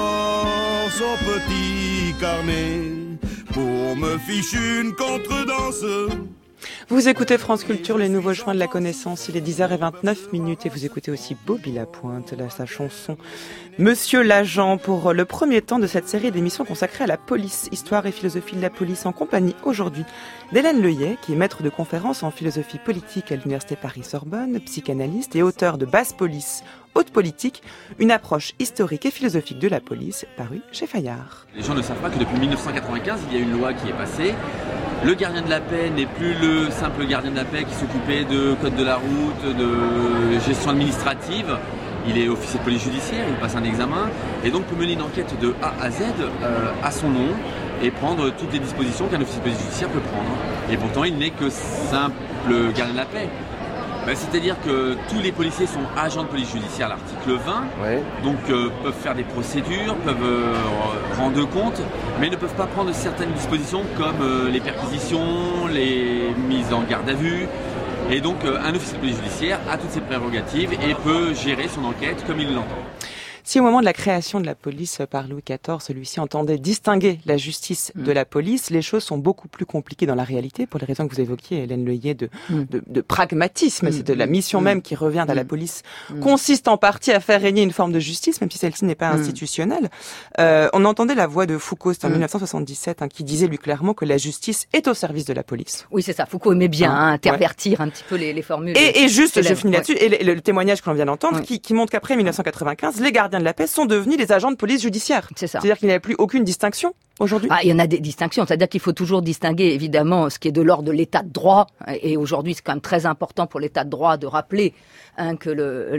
son petit carnet pour me ficher une contredanse. Vous écoutez France Culture, les nouveaux chemins de la connaissance. Il est 10h29 et vous écoutez aussi Bobby Lapointe, sa chanson Monsieur l'agent, pour le premier temps de cette série d'émissions consacrée à la police, histoire et philosophie de la police, en compagnie aujourd'hui d'Hélène Leuillet, qui est maître de conférences en philosophie politique à l'Université Paris-Sorbonne, psychanalyste et auteur de Basse Police, Haute Politique, une approche historique et philosophique de la police, parue chez Fayard. Les gens ne savent pas que depuis 1995, il y a une loi qui est passée. Le gardien de la paix n'est plus le simple gardien de la paix qui s'occupait de code de la route, de gestion administrative. Il est officier de police judiciaire, il passe un examen et donc peut mener une enquête de A à Z à son nom et prendre toutes les dispositions qu'un officier de police judiciaire peut prendre. Et pourtant, il n'est que simple gardien de la paix. C'est-à-dire que tous les policiers sont agents de police judiciaire à l'article 20, ouais. Donc peuvent faire des procédures, peuvent rendre compte, mais ne peuvent pas prendre certaines dispositions comme les perquisitions, les mises en garde à vue. Et donc un officier de police judiciaire a toutes ses prérogatives et peut gérer son enquête comme il l'entend. Si au moment de la création de la police par Louis XIV, celui-ci entendait distinguer la justice de la police, les choses sont beaucoup plus compliquées dans la réalité, pour les raisons que vous évoquiez, Hélène Leuillet, de pragmatisme. C'est de la mission même qui revient à la police, consiste en partie à faire régner une forme de justice, même si celle-ci n'est pas institutionnelle. On entendait la voix de Foucault, c'était en 1977, qui disait lui clairement que la justice est au service de la police. Oui, c'est ça. Foucault aimait bien intervertir un petit peu les formules. Et juste, je finis là-dessus, et le témoignage que l'on vient d'entendre, qui montre qu'après 1995, les gardiens de la paix sont devenus des agents de police judiciaire. C'est ça. C'est-à-dire qu'il n'y avait plus aucune distinction aujourd'hui. Il y en a des distinctions. C'est-à-dire qu'il faut toujours distinguer, évidemment, ce qui est de l'ordre de l'état de droit. Et aujourd'hui, c'est quand même très important pour l'état de droit de rappeler que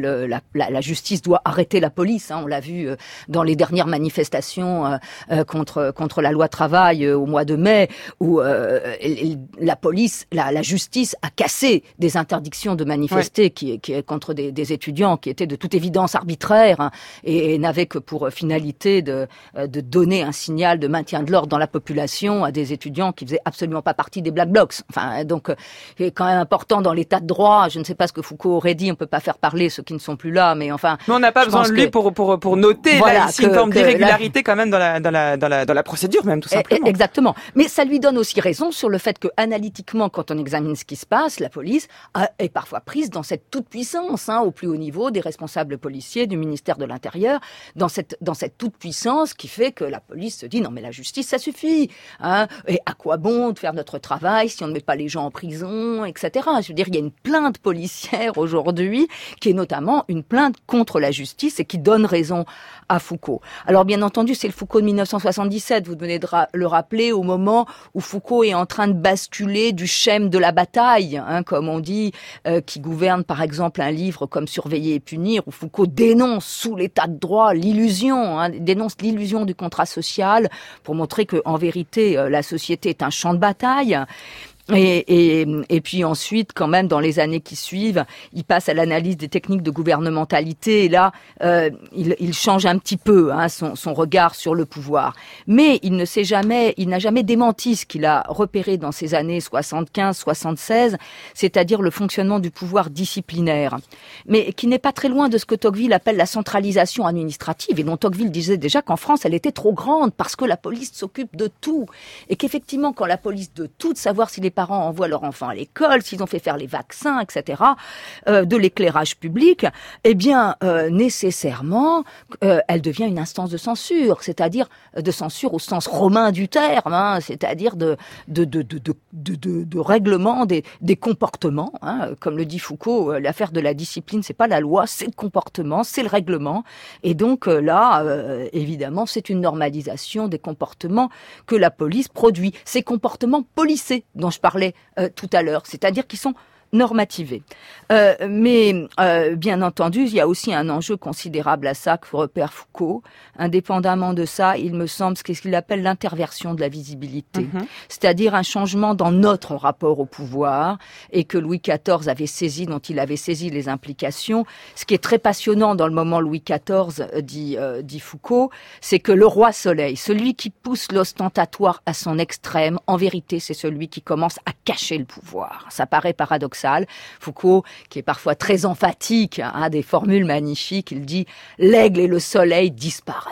la justice doit arrêter la police. On l'a vu dans les dernières manifestations contre la loi travail au mois de mai, où la police, la justice a cassé des interdictions de manifester qui contre des étudiants qui étaient de toute évidence arbitraires et n'avaient que pour finalité de donner un signal de maintien maintien de l'ordre dans la population à des étudiants qui faisaient absolument pas partie des Black Blocs. Enfin, donc, c'est quand même important dans l'état de droit. Je ne sais pas ce que Foucault aurait dit. On peut pas faire parler ceux qui ne sont plus là, mais enfin. Mais on n'a pas besoin de lui pour noter voilà, ici une forme d'irrégularité quand même dans la procédure même, tout simplement. Exactement. Mais ça lui donne aussi raison sur le fait que, analytiquement, quand on examine ce qui se passe, la police est parfois prise dans cette toute-puissance, au plus haut niveau des responsables policiers, du ministère de l'Intérieur, dans cette toute-puissance qui fait que la police se dit non mais la justice ça suffit, et à quoi bon de faire notre travail si on ne met pas les gens en prison, etc. Je veux dire, il y a une plainte policière aujourd'hui qui est notamment une plainte contre la justice et qui donne raison à Foucault. Alors bien entendu, c'est le Foucault de 1977, vous venez de le rappeler, au moment où Foucault est en train de basculer du schème de la bataille, comme on dit, qui gouverne par exemple un livre comme Surveiller et punir, où Foucault dénonce sous l'état de droit l'illusion, dénonce l'illusion du contrat social pour montrer que en vérité la société est un champ de bataille. Et puis ensuite, quand même, dans les années qui suivent, il passe à l'analyse des techniques de gouvernementalité. Et là, il change un petit peu son regard sur le pouvoir. Mais il n'a jamais démenti ce qu'il a repéré dans ces années 75-76, c'est-à-dire le fonctionnement du pouvoir disciplinaire, mais qui n'est pas très loin de ce que Tocqueville appelle la centralisation administrative, et dont Tocqueville disait déjà qu'en France, elle était trop grande parce que la police s'occupe de tout, et qu'effectivement, quand la police de tout, de savoir si les parents envoient leurs enfants à l'école, s'ils ont fait faire les vaccins, etc., de l'éclairage public, eh bien, nécessairement, elle devient une instance de censure, c'est-à-dire de censure au sens romain du terme, c'est-à-dire de règlement des comportements, comme le dit Foucault, l'affaire de la discipline, c'est pas la loi, c'est le comportement, c'est le règlement, et donc là, évidemment, c'est une normalisation des comportements que la police produit, ces comportements policés dont je parlais tout à l'heure, c'est-à-dire qui sont normativés. Mais bien entendu, il y a aussi un enjeu considérable à ça que repère Foucault. Indépendamment de ça, il me semble ce qu'il appelle l'interversion de la visibilité, c'est-à-dire un changement dans notre rapport au pouvoir, et que Louis XIV avait saisi, dont il avait saisi les implications. Ce qui est très passionnant dans le moment Louis XIV, dit Foucault, c'est que le roi Soleil, celui qui pousse l'ostentatoire à son extrême, en vérité, c'est celui qui commence à cacher le pouvoir. Ça paraît paradoxal. Foucault, qui est parfois très emphatique, des formules magnifiques, il dit « L'aigle et le soleil disparaissent »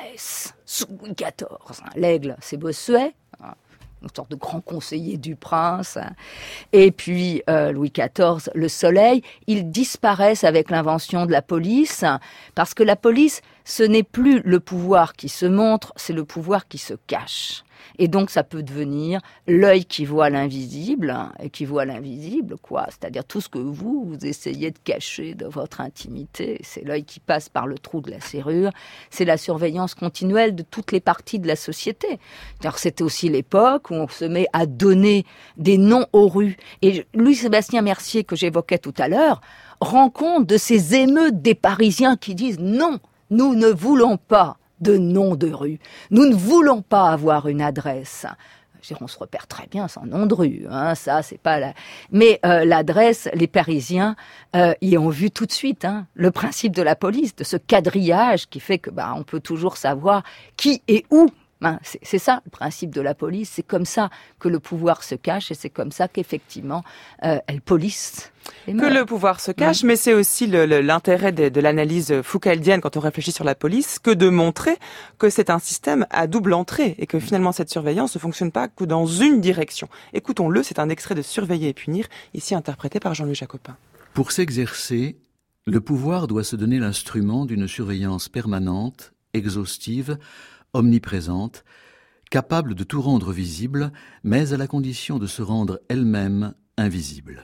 sous Louis XIV. L'aigle, c'est Bossuet, une sorte de grand conseiller du prince. Et puis, Louis XIV, le soleil, ils disparaissent avec l'invention de la police, parce que la police, ce n'est plus le pouvoir qui se montre, c'est le pouvoir qui se cache. Et donc, ça peut devenir l'œil qui voit l'invisible, et qui voit l'invisible, quoi. C'est-à-dire tout ce que vous essayez de cacher de votre intimité. C'est l'œil qui passe par le trou de la serrure. C'est la surveillance continuelle de toutes les parties de la société. Alors, c'était aussi l'époque où on se met à donner des noms aux rues. Et Louis-Sébastien Mercier, que j'évoquais tout à l'heure, rend compte de ces émeutes des Parisiens qui disent « Non, nous ne voulons pas de nom de rue. Nous ne voulons pas avoir une adresse. » On se repère très bien sans nom de rue, ça c'est pas la... Mais l'adresse, les Parisiens y ont vu tout de suite le principe de la police, de ce quadrillage qui fait que on peut toujours savoir qui et où. C'est ça le principe de la police, c'est comme ça que le pouvoir se cache et c'est comme ça qu'effectivement elle police. Que le pouvoir se cache, mais c'est aussi l'intérêt de l'analyse foucauldienne quand on réfléchit sur la police, que de montrer que c'est un système à double entrée et que finalement cette surveillance ne fonctionne pas que dans une direction. Écoutons-le, c'est un extrait de Surveiller et punir, ici interprété par Jean-Louis Jacopin. Pour s'exercer, le pouvoir doit se donner l'instrument d'une surveillance permanente, exhaustive, omniprésente, capable de tout rendre visible, mais à la condition de se rendre elle-même invisible.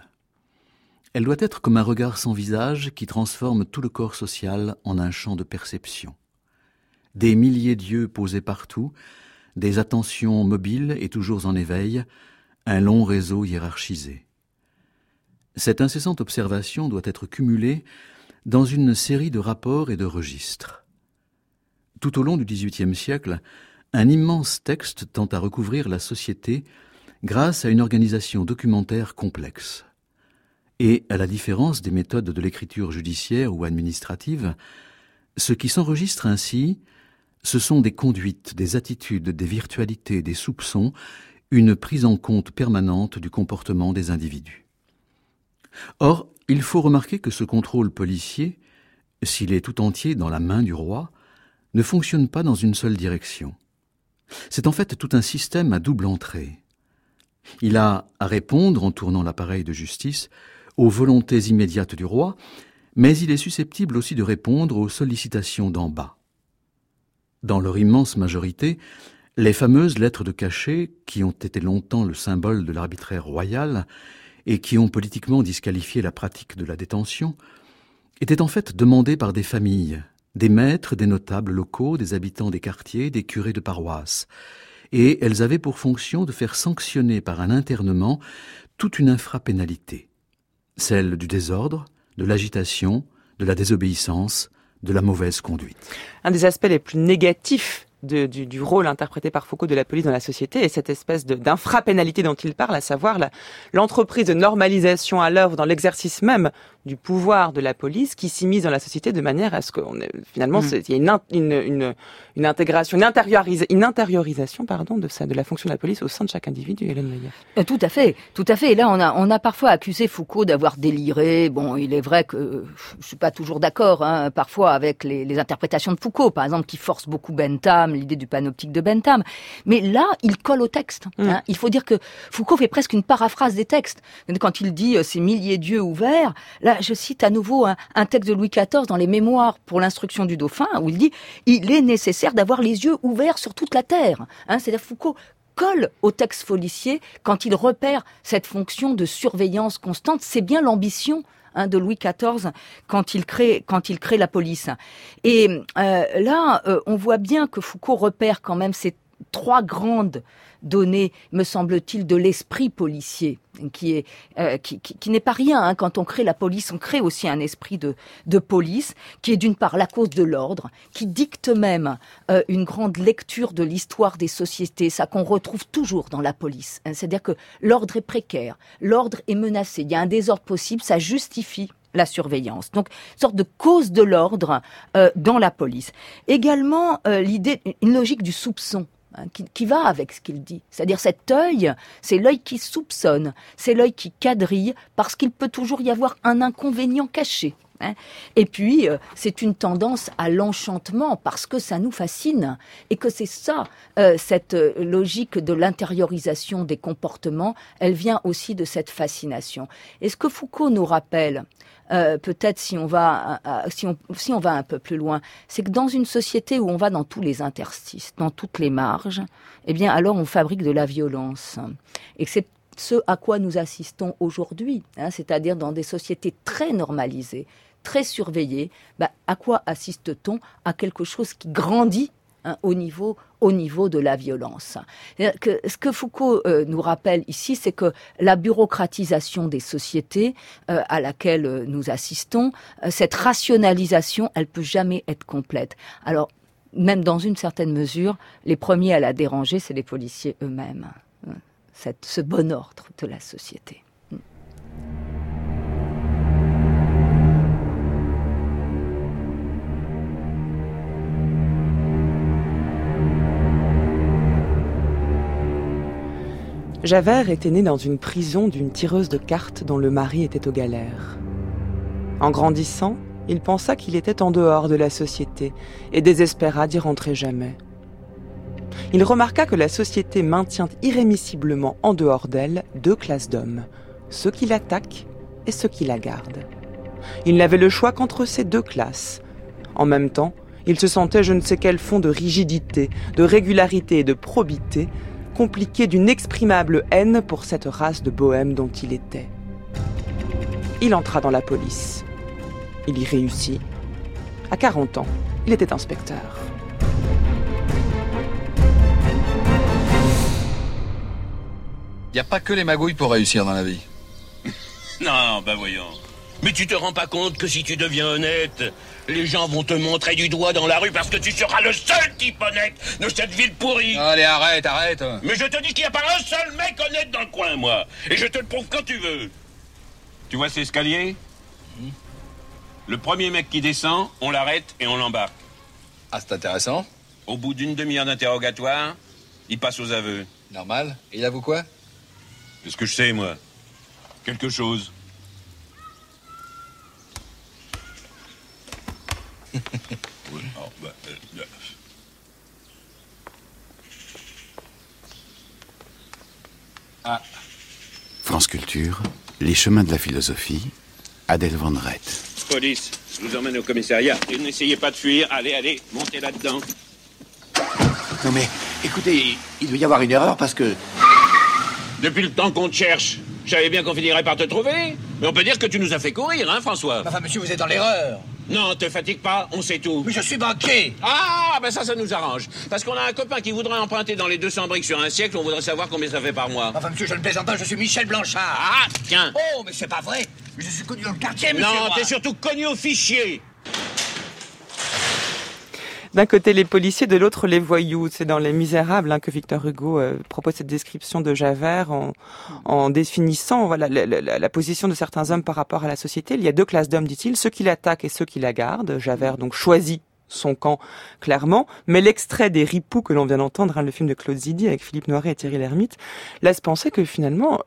Elle doit être comme un regard sans visage qui transforme tout le corps social en un champ de perception. Des milliers d'yeux posés partout, des attentions mobiles et toujours en éveil, un long réseau hiérarchisé. Cette incessante observation doit être cumulée dans une série de rapports et de registres. Tout au long du XVIIIe siècle, un immense texte tend à recouvrir la société grâce à une organisation documentaire complexe. Et, à la différence des méthodes de l'écriture judiciaire ou administrative, ce qui s'enregistre ainsi, Ce sont des conduites, des attitudes, des virtualités, des soupçons, une prise en compte permanente du comportement des individus. Or, il faut remarquer que ce contrôle policier, s'il est tout entier dans la main du roi, ne fonctionne pas dans une seule direction. C'est en fait tout un système à double entrée. Il a à répondre, en tournant l'appareil de justice, aux volontés immédiates du roi, mais il est susceptible aussi de répondre aux sollicitations d'en bas. Dans leur immense majorité, les fameuses lettres de cachet, qui ont été longtemps le symbole de l'arbitraire royal et qui ont politiquement disqualifié la pratique de la détention, étaient en fait demandées par des familles, des maîtres, des notables locaux, des habitants des quartiers, des curés de paroisse, et elles avaient pour fonction de faire sanctionner par un internement toute une infrapénalité, celle du désordre, de l'agitation, de la désobéissance, de la mauvaise conduite. Un des aspects les plus négatifs du rôle interprété par Foucault de la police dans la société est cette espèce d'infrapénalité dont il parle, à savoir l'entreprise de normalisation à l'œuvre dans l'exercice même du pouvoir de la police qui s'immisce dans la société de manière à ce que finalement il y ait une intégration, une intériorisation de la fonction de la police au sein de chaque individu. Hélène Leyer. Tout à fait. Et là, on a parfois accusé Foucault d'avoir déliré. Bon, il est vrai que je suis pas toujours d'accord, parfois avec les interprétations de Foucault, par exemple, qui forcent beaucoup Bentham, l'idée du panoptique de Bentham. Mais là, il colle au texte. Il faut dire que Foucault fait presque une paraphrase des textes. Quand il dit ces milliers d'yeux ouverts, là, je cite à nouveau un texte de Louis XIV dans les Mémoires pour l'instruction du dauphin, où il dit « Il est nécessaire d'avoir les yeux ouverts sur toute la terre ». C'est-à-dire Foucault colle au texte policier quand il repère cette fonction de surveillance constante. C'est bien l'ambition de Louis XIV quand il crée la police. Et là, on voit bien que Foucault repère quand même ces trois grandes données, me semble-t-il, de l'esprit policier, qui n'est pas rien. Quand on crée la police, on crée aussi un esprit de police, qui est d'une part la cause de l'ordre, qui dicte même une grande lecture de l'histoire des sociétés, ça qu'on retrouve toujours dans la police. C'est-à-dire que l'ordre est précaire, l'ordre est menacé, il y a un désordre possible, ça justifie la surveillance. Donc, une sorte de cause de l'ordre dans la police. Également, l'idée, une logique du soupçon, qui va avec ce qu'il dit. C'est-à-dire cet œil, c'est l'œil qui soupçonne, c'est l'œil qui quadrille, parce qu'il peut toujours y avoir un inconvénient caché. Et puis, c'est une tendance à l'enchantement, parce que ça nous fascine, et que c'est ça, cette logique de l'intériorisation des comportements, elle vient aussi de cette fascination. Et ce que Foucault nous rappelle, peut-être si on va un peu plus loin, c'est que dans une société où on va dans tous les interstices, dans toutes les marges, eh bien alors on fabrique de la violence. Et que c'est ce à quoi nous assistons aujourd'hui, c'est-à-dire dans des sociétés très normalisées, très surveillées, à quoi assiste-t-on? À quelque chose qui grandit au niveau de la violence. Ce que Foucault nous rappelle ici, c'est que la bureaucratisation des sociétés à laquelle nous assistons, cette rationalisation, elle peut jamais être complète. Alors, même dans une certaine mesure, les premiers à la déranger, c'est les policiers eux-mêmes. Ce bon ordre de la société. Javert était né dans une prison d'une tireuse de cartes dont le mari était aux galères. En grandissant, il pensa qu'il était en dehors de la société et désespéra d'y rentrer jamais. Il remarqua que la société maintient irrémissiblement en dehors d'elle deux classes d'hommes, ceux qui l'attaquent et ceux qui la gardent. Il n'avait le choix qu'entre ces deux classes. En même temps, il se sentait je ne sais quel fond de rigidité, de régularité et de probité, compliqué d'une inexprimable haine pour cette race de bohèmes dont il était. Il entra dans la police. Il y réussit. À 40 ans, il était inspecteur. Il n'y a pas que les magouilles pour réussir dans la vie. Non, voyons. Mais tu te rends pas compte que si tu deviens honnête, les gens vont te montrer du doigt dans la rue parce que tu seras le seul type honnête de cette ville pourrie. Allez, arrête. Mais je te dis qu'il n'y a pas un seul mec honnête dans le coin, moi. Et je te le prouve quand tu veux. Tu vois ces escaliers ? Le premier mec qui descend, on l'arrête et on l'embarque. Ah, c'est intéressant. Au bout d'une demi-heure d'interrogatoire, il passe aux aveux. Normal. Et il avoue quoi? Qu'est-ce que je sais, moi? Quelque chose. Oui, oh, bah, Ah. France Culture, les chemins de la philosophie, Adèle Van Rett. Police, je vous emmène au commissariat. Et n'essayez pas de fuir. Allez, montez là-dedans. Non mais, écoutez, il doit y avoir une erreur parce que... Depuis le temps qu'on te cherche, je savais bien qu'on finirait par te trouver. Mais on peut dire que tu nous as fait courir, hein, François? Enfin, monsieur, vous êtes dans l'erreur. Non, te fatigue pas, on sait tout. Mais je suis banquier. Ah, ben ça nous arrange. Parce qu'on a un copain qui voudrait emprunter dans les 200 briques sur un siècle, on voudrait savoir combien ça fait par mois. Enfin, monsieur, je ne plaisante pas, je suis Michel Blanchard. Ah, tiens. Oh, mais c'est pas vrai. Je suis connu dans le quartier, monsieur. Non, t'es surtout connu au fichier. D'un côté les policiers, de l'autre les voyous. C'est dans Les Misérables que Victor Hugo propose cette description de Javert en définissant la position de certains hommes par rapport à la société. Il y a deux classes d'hommes, dit-il, ceux qui l'attaquent et ceux qui la gardent. Javert donc choisit son camp clairement, mais l'extrait des Ripoux que l'on vient d'entendre, le film de Claude Zidi avec Philippe Noiret et Thierry Lhermitte, laisse penser que finalement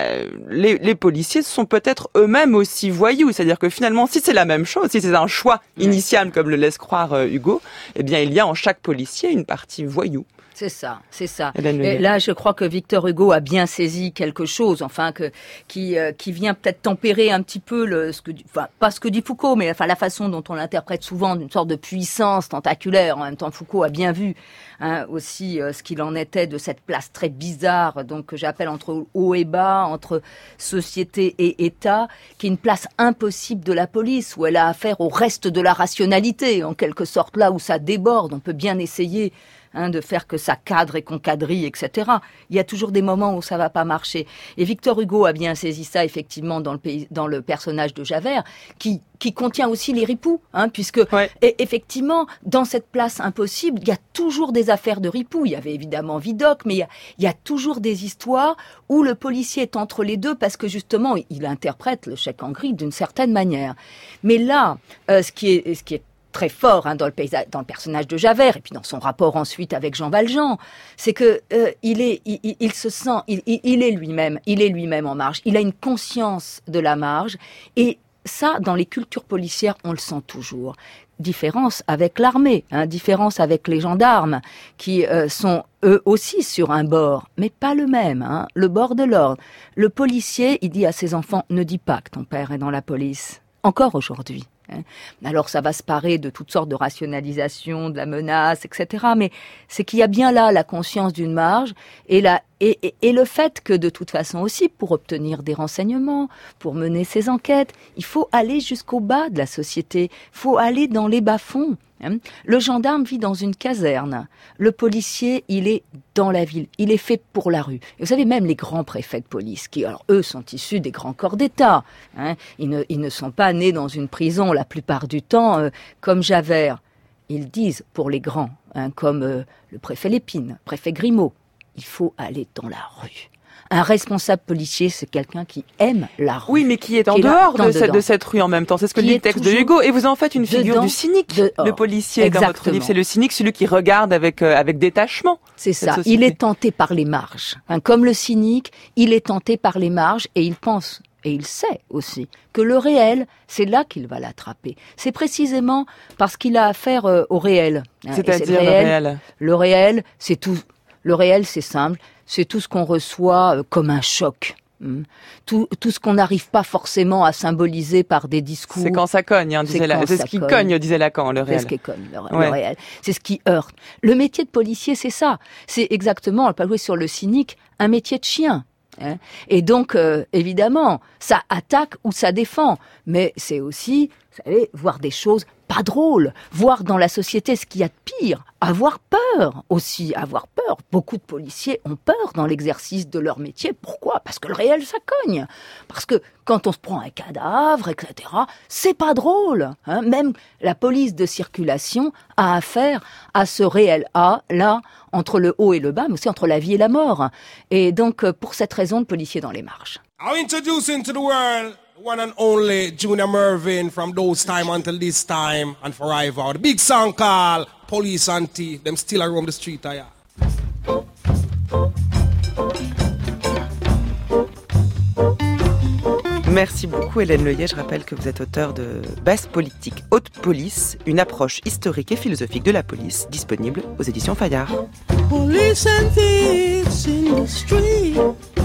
les policiers sont peut-être eux-mêmes aussi voyous, c'est-à-dire que finalement si c'est la même chose, si c'est un choix initial comme le laisse croire Hugo, eh bien il y a en chaque policier une partie voyou. C'est ça. Et là, je crois que Victor Hugo a bien saisi quelque chose, qui vient peut-être tempérer un petit peu pas ce que dit Foucault, mais la façon dont on l'interprète souvent d'une sorte de puissance tentaculaire. En même temps, Foucault a bien vu aussi ce qu'il en était de cette place très bizarre, donc que j'appelle entre haut et bas, entre société et État, qui est une place impossible de la police, où elle a affaire au reste de la rationalité, en quelque sorte, là où ça déborde. On peut bien essayer de faire que ça cadre et qu'on quadrille, etc. Il y a toujours des moments où ça va pas marcher. Et Victor Hugo a bien saisi ça, effectivement, dans le personnage de Javert, qui contient aussi les ripoux, puisque, effectivement, dans cette place impossible, il y a toujours des affaires de ripoux. Il y avait évidemment Vidocq, mais il y a toujours des histoires où le policier est entre les deux, parce que, justement, il interprète le chèque en gris d'une certaine manière. Mais là, ce qui est très fort dans le personnage de Javert et puis dans son rapport ensuite avec Jean Valjean, c'est que il se sent, il est lui-même en marge. Il a une conscience de la marge et ça, dans les cultures policières, on le sent toujours. Différence avec l'armée, différence avec les gendarmes qui sont eux aussi sur un bord, mais pas le même, le bord de l'ordre. Le policier, il dit à ses enfants, ne dis pas que ton père est dans la police. Encore aujourd'hui. Alors ça va se parer de toutes sortes de rationalisations, de la menace, etc. Mais c'est qu'il y a bien là la conscience d'une marge et le fait que de toute façon aussi, pour obtenir des renseignements, pour mener ses enquêtes, il faut aller jusqu'au bas de la société, il faut aller dans les bas-fonds. Le gendarme vit dans une caserne. Le policier, il est dans la ville. Il est fait pour la rue. Et vous savez, même les grands préfets de police, qui, alors, eux, sont issus des grands corps d'État. Ils ne sont pas nés dans une prison la plupart du temps, comme Javert. Ils disent, pour les grands, comme le préfet Lépine, préfet Grimaud, il faut aller dans la rue. Un responsable policier, c'est quelqu'un qui aime la rue. Oui, mais qui est en dehors de cette rue en même temps. C'est ce que dit le texte de Hugo. Et vous en faites une figure du cynique, le policier, dans votre livre. C'est le cynique, celui qui regarde avec détachement. C'est ça. Il est tenté par les marges. Comme le cynique, il est tenté par les marges et il pense, et il sait aussi, que le réel, c'est là qu'il va l'attraper. C'est précisément parce qu'il a affaire au réel. C'est-à-dire le réel. Le réel, c'est tout. Le réel, c'est simple. C'est tout ce qu'on reçoit comme un choc. Tout ce qu'on n'arrive pas forcément à symboliser par des discours. C'est quand ça cogne, c'est ce qui cogne, disait Lacan, le réel. C'est ce qui cogne, le réel. C'est ce qui heurte. Le métier de policier, c'est ça. C'est exactement, on va pas jouer sur le cynique, un métier de chien. Et donc, évidemment, ça attaque ou ça défend. Mais c'est aussi, vous savez, voir des choses pas drôles, voir dans la société ce qu'il y a de pire, avoir peur aussi, avoir peur. Beaucoup de policiers ont peur dans l'exercice de leur métier. Pourquoi ? Parce que le réel, ça cogne. Parce que quand on se prend un cadavre, etc., c'est pas drôle. Même la police de circulation a affaire à ce réel A, là, entre le haut et le bas, mais aussi entre la vie et la mort. Et donc, pour cette raison, le policier dans les marges. I'll introduce into the world One and only Junior Mervin from those time until this time and forever. The big song called Police and Thief. Them still around the street, yeah. Merci beaucoup Hélène Leuillet. Je rappelle que vous êtes auteur de Basse Politique, Haute Police, une approche historique et philosophique de la police, disponible aux éditions Fayard. Police and thieves in the street,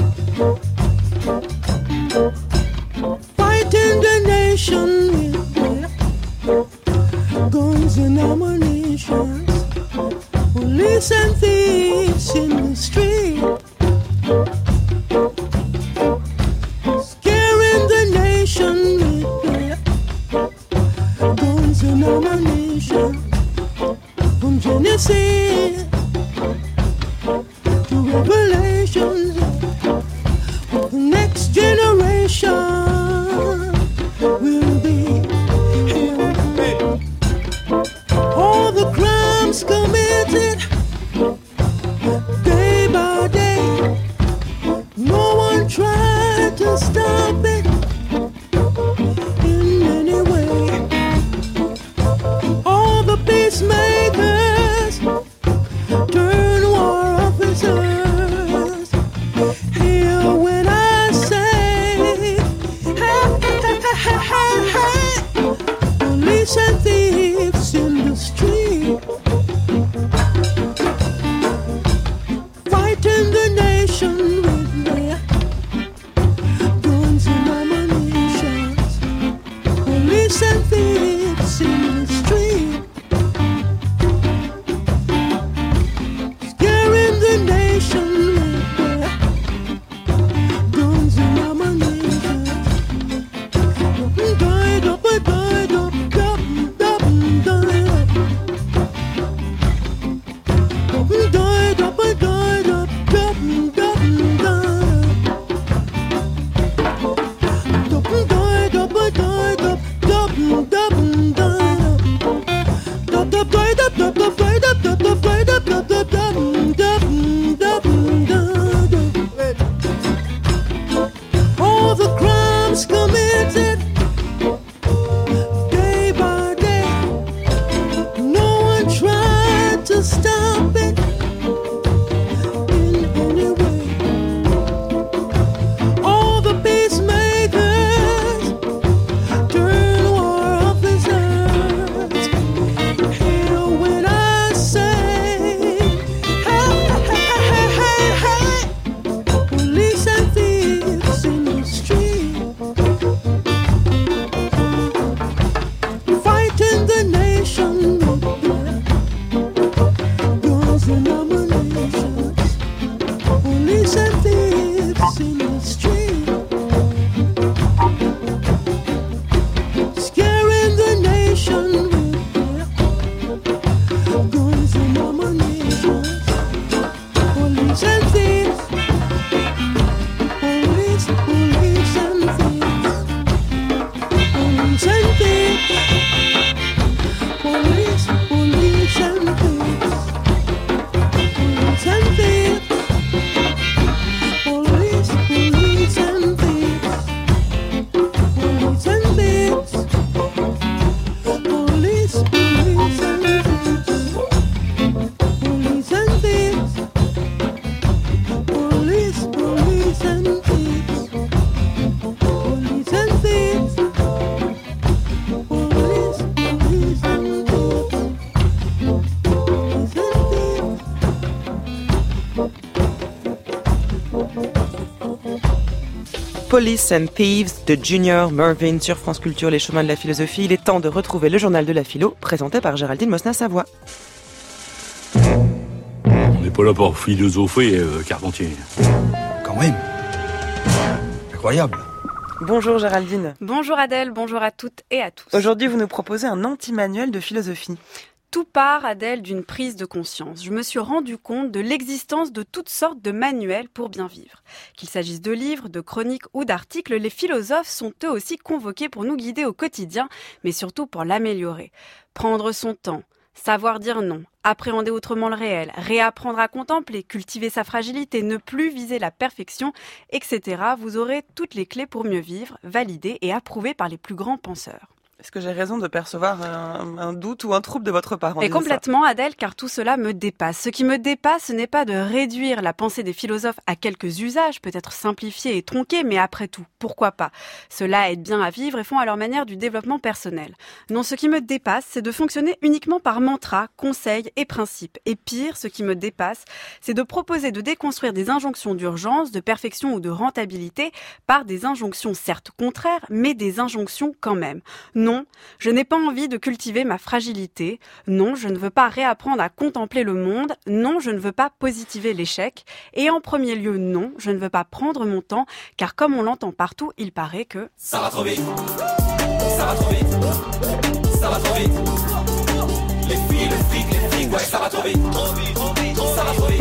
fighting the nation with their guns and ammunition. Police and thieves in the street, scaring the nation with their guns and ammunition. From Genesis to Revelations, the next generation will be here. All the crimes committed day by day, no one tried to stop it in any way. All the peacemakers turn war officers. Hear when I say, hey, hey, hey, hey, hey. Police and thieves in the street, fighting the nation with their guns and ammunition. Police and thieves in the street, scaring the nation with their guns and ammunition. Died up, died up, died up, died up. Died up, died up, died up, died up. Died up, died up, died all the crimes committed day by day, no one tried to stop it in any way. All the peacemakers turn war officers. Hear when I say, hey, hey, hey, hey, hey. Police and thieves in the street, fighting the nation with their guns and ammunition. Police and thieves in the street, scaring the nation with their guns and ammunition. Police and thieves, police, police and thieves, police and thieves, police, police and thieves, police and thieves, police, police and thieves, police and thieves, police, police and thieves, police and thieves, police, police and thieves, police and thieves, police, police and Police and Thieves de Junior Mervin sur France Culture, les chemins de la philosophie. Il est temps de retrouver le journal de la philo, présenté par Géraldine Mosna-Savoie. On n'est pas là pour philosopher, Carpentier. Quand même. Incroyable. Bonjour Géraldine. Bonjour Adèle, bonjour à toutes et à tous. Aujourd'hui, vous nous proposez un anti-manuel de philosophie. Tout part, Adèle, d'une prise de conscience. Je me suis rendu compte de l'existence de toutes sortes de manuels pour bien vivre. Qu'il s'agisse de livres, de chroniques ou d'articles, les philosophes sont eux aussi convoqués pour nous guider au quotidien, mais surtout pour l'améliorer. Prendre son temps, Savoir dire non, appréhender autrement le réel, réapprendre à contempler, cultiver sa fragilité, ne plus viser la perfection, etc. Vous aurez toutes les clés pour mieux vivre, validées et approuvées par les plus grands penseurs. Est-ce que j'ai raison de percevoir un doute ou un trouble de votre part en Et disant complètement, Adèle, car tout cela me dépasse. Ce qui me dépasse, ce n'est pas de réduire la pensée des philosophes à quelques usages, peut-être simplifiés et tronqués, mais après tout, pourquoi pas ? Ceux-là aident bien à vivre et font à leur manière du développement personnel. Non, ce qui me dépasse, c'est de fonctionner uniquement par mantra, conseils et principes. Et pire, ce qui me dépasse, c'est de proposer de déconstruire des injonctions d'urgence, de perfection ou de rentabilité par des injonctions certes contraires, mais des injonctions quand même. Non, je n'ai pas envie de cultiver ma fragilité. Non, je ne veux pas réapprendre à contempler le monde. Non, je ne veux pas positiver l'échec. Et en premier lieu, non, je ne veux pas prendre mon temps, car comme on l'entend partout, il paraît que... Ça va trop vite. Ça va trop vite. Ça va trop vite. Les filles, le fric, les flics, ouais, ça va trop vite. Ça va trop vite.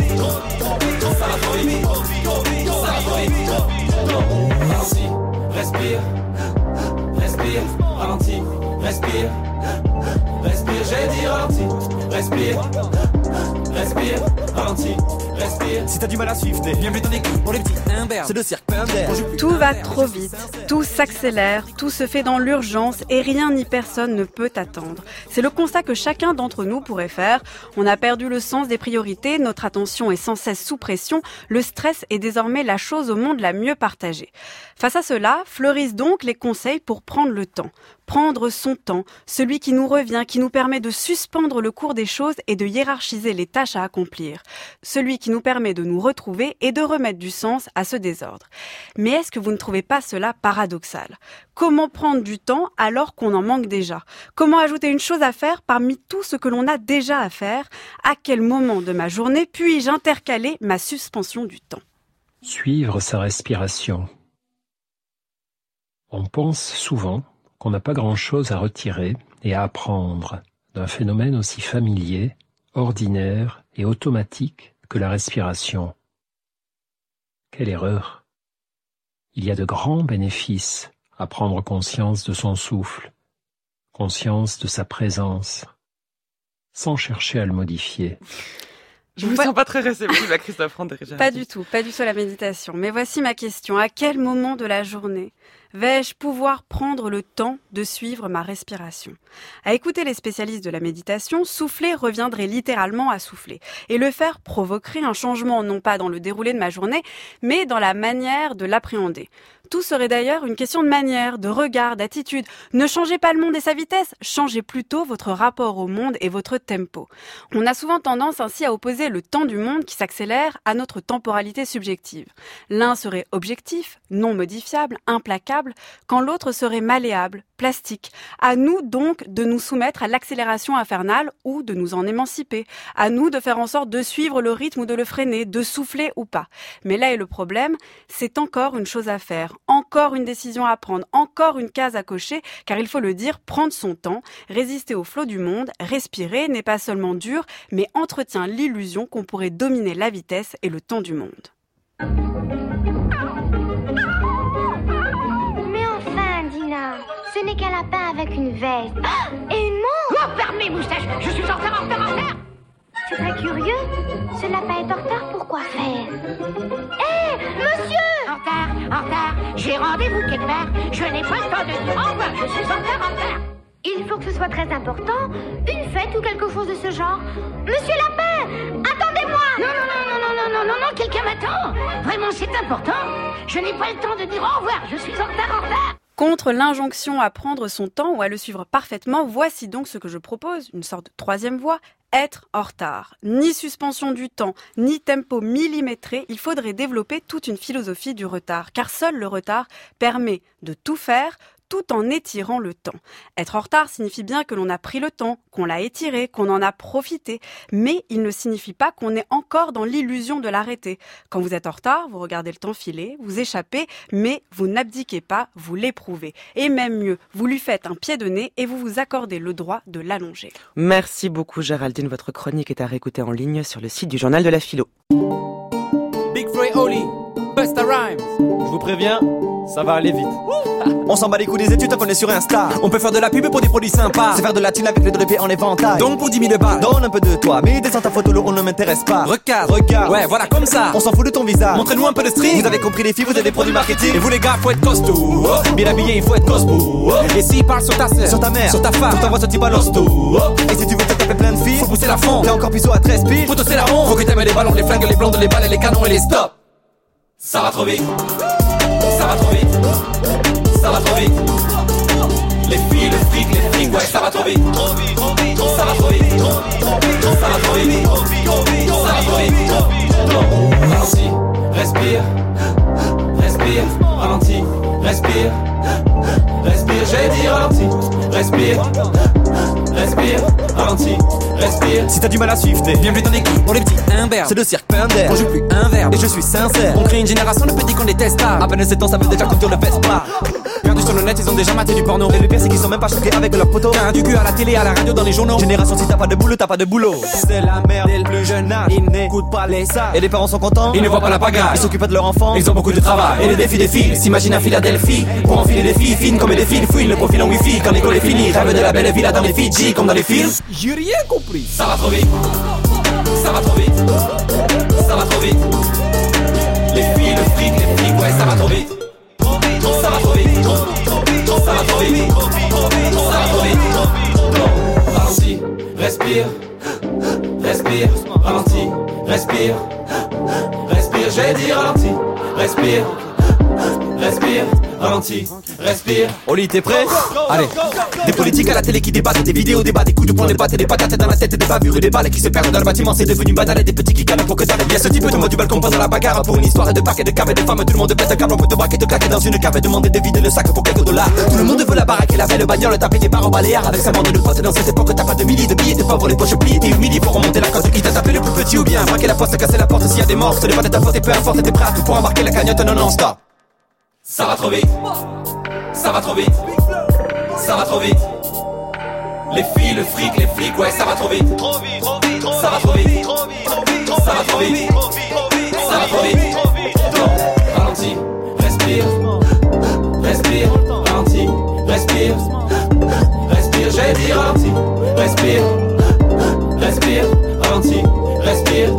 Ça va trop vite. Ça va trop vite. Ralentis, respire. Respire, ralentis, respire. Respire, j'ai dit ralentis. Respire, respire, ralentis, respire. Si t'as du mal à suivre, bienvenue dans l'équipe pour les petits imberbes. C'est le cirque Pinder. Tout va trop vite, tout s'accélère, tout se fait dans l'urgence et rien ni personne ne peut attendre. C'est le constat que chacun d'entre nous pourrait faire. On a perdu le sens des priorités, notre attention est sans cesse sous pression, le stress est désormais la chose au monde la mieux partagée. Face à cela, fleurissent donc les conseils pour prendre le temps. Prendre son temps, celui qui nous revient, qui nous permet de suspendre le cours des choses et de hiérarchiser les tâches à accomplir. Celui qui nous permet de nous retrouver et de remettre du sens à ce désordre. Mais est-ce que vous ne trouvez pas cela paradoxal ? Comment prendre du temps alors qu'on en manque déjà ? Comment ajouter une chose à faire parmi tout ce que l'on a déjà à faire ? À quel moment de ma journée puis-je intercaler ma suspension du temps ? Suivre sa respiration. On pense souvent qu'on n'a pas grand-chose à retirer et à apprendre d'un phénomène aussi familier, ordinaire et automatique que la respiration. Quelle erreur! Il y a de grands bénéfices à prendre conscience de son souffle, conscience de sa présence, sans chercher à le modifier. Je vous sens pas très réceptive à Christophe Randré. Pas du tout la méditation. Mais voici ma question. À quel moment de la journée vais-je pouvoir prendre le temps de suivre ma respiration ? À écouter les spécialistes de la méditation, souffler reviendrait littéralement à souffler. Et le faire provoquerait un changement non pas dans le déroulé de ma journée, mais dans la manière de l'appréhender. Tout serait d'ailleurs une question de manière, de regard, d'attitude. Ne changez pas le monde et sa vitesse, changez plutôt votre rapport au monde et votre tempo. On a souvent tendance ainsi à opposer le temps du monde qui s'accélère à notre temporalité subjective. L'un serait objectif, non modifiable, implacable, quand l'autre serait malléable, plastique. À nous donc de nous soumettre à l'accélération infernale ou de nous en émanciper. À nous de faire en sorte de suivre le rythme ou de le freiner, de souffler ou pas. Mais là est le problème, c'est encore une chose à faire, encore une décision à prendre, encore une case à cocher, car il faut le dire, prendre son temps, résister au flot du monde, respirer n'est pas seulement dur, mais entretient l'illusion qu'on pourrait dominer la vitesse et le temps du monde. Ce n'est qu'un lapin avec une veste. Et une montre. Oh, fermez, moustache. Je suis en retard. C'est très curieux. Ce lapin est en retard, pourquoi faire? Hé, monsieur! En retard. J'ai rendez-vous quelque part. Je n'ai pas le temps de dire au revoir. Je suis en retard. Il faut que ce soit très important. Une fête ou quelque chose de ce genre. Monsieur Lapin, attendez-moi! Non, quelqu'un m'attend. Vraiment, c'est important. Je n'ai pas le temps de dire au revoir. Je suis en retard. Contre l'injonction à prendre son temps ou à le suivre parfaitement, voici donc ce que je propose, une sorte de troisième voie, être en retard. Ni suspension du temps, ni tempo millimétré, il faudrait développer toute une philosophie du retard, car seul le retard permet de tout faire, tout en étirant le temps. Être en retard signifie bien que l'on a pris le temps, qu'on l'a étiré, qu'on en a profité, mais il ne signifie pas qu'on est encore dans l'illusion de l'arrêter. Quand vous êtes en retard, vous regardez le temps filer, vous échappez, mais vous n'abdiquez pas, vous l'éprouvez. Et même mieux, vous lui faites un pied de nez et vous vous accordez le droit de l'allonger. Merci beaucoup Géraldine, votre chronique est à réécouter en ligne sur le site du Journal de la Philo. Big Free Oli, Busta Rhymes. Je vous préviens, Ça va aller vite. On s'en bat les coups des études tant qu'on est sur Insta. On peut faire de la pub pour des produits sympas. C'est faire de la thune avec le dos de pied en éventail. Donc pour 10 000 balles, donne un peu de toi. Mais descends ta photo, on ne m'intéresse pas. Regarde, ouais, voilà comme ça. On s'en fout de ton visage. Montrez-nous un peu de string. Vous avez compris les filles, vous avez des produits marketing. Et vous les gars, faut être costaud. Bien habillé, il faut être costaud. Et s'il parle sur ta sœur, sur ta mère, sur ta femme, t'envoies ce type à l'hosto. Et si tu veux te taper plein de filles, faut pousser la fond. T'es encore puceau à 13 piles. Faut tosser la ronde. Faut que t'aimes les ballons, les flingues, les blondes, les balles, les canons et les stops. Ça va trop vite. Ça va trop vite. Ça va trop vite. Les filles, le fric, les flics, ouais, ça va trop vite. Ça va trop vite. Ça va trop vite. Ça va trop vite. Ralentis, respire. Respire, ralentis, respire. Respire, j'ai dit ralentis. Respire. Respire, ralentis, respire. Si t'as du mal à suivre, t'es bienvenue dans l'équipe. Pour les petits imberbes, c'est le cirque Pinder. On joue plus un verbe, et je suis sincère. On crée une génération de petits qu'on déteste pas. À peine 7 ans, ça veut déjà qu'on tourne le Vespa. Perdu sur le net, ils ont déjà maté du porno. Et le pire, c'est qu'ils sont même pas choqués avec leurs potos. T'as du cul à la télé, à la radio, dans les journaux. Génération, si t'as pas de boulot, t'as pas de boulot. C'est la merde, dès le plus jeune âge. Ils n'écoutent pas les sages. Et les parents sont contents, ils ne voient pas la pagaille. Ils s'occupent de leur enfant, ils ont beaucoup de travail. Et les défis défilent, s'imagine à Philadelphie. Pour enfiler des filles fines comme des fils fouines. Le profil en wifi, quand l'école est finie. Rêve de la belle villa dans les Fidji, comme dans les films. J'ai rien compris. Ça va trop vite. Ça va trop vite. Ça va trop vite. Les filles, le fric, les flics, ouais, ça va trop vite. Ça va trop vite. Ça va trop vite. Ça va trop vite. Ralentis, respire. Respire, ralentis, respire. Respire, j'ai dit ralentis. Respire. Respire, ralentis, respire. Oli, t'es prêt? Allez. Des politiques à la télé qui débattent, des vidéos débats, des coups de poing, des battes et des patates dans la tête, des bavures et des balles qui se perdent dans le bâtiment. C'est devenu banal et des petits qui calent pour que ça revienne. Ce type de mot du balcon pendant la bagarre pour une histoire de paquets de caves et de femmes. Tout le monde pète un câble, on peut te braquer, te claquer dans une cave et demander de vider le sac pour quelques dollars. Tout le monde veut la baraque et la belle bagnole, taper des barres en baléares avec sa bande de potes. Dans cette époque, t'as pas de milliers de billets, de pauvres, les poches pliées, t'es humilié pour remonter la côte. Qui t'a tapé le plus petit ou bien braquer la poste, casser la porte s'il y a des morts. Ce n'est pas de ta faute et peu importe, t'es prêt à tout pour embarquer la cagnotte, non, stop. Ça va trop vite. Ça va trop vite. Ça va trop vite. Les filles, le fric, les flics, ouais, ça va trop vite. Ça va trop vite. Ça va trop vite. Ça va trop vite. Ralentis, respire. Respire, ralentis, respire. Respire, j'ai dit ralentis. Respire. Respire, ralentis, respire.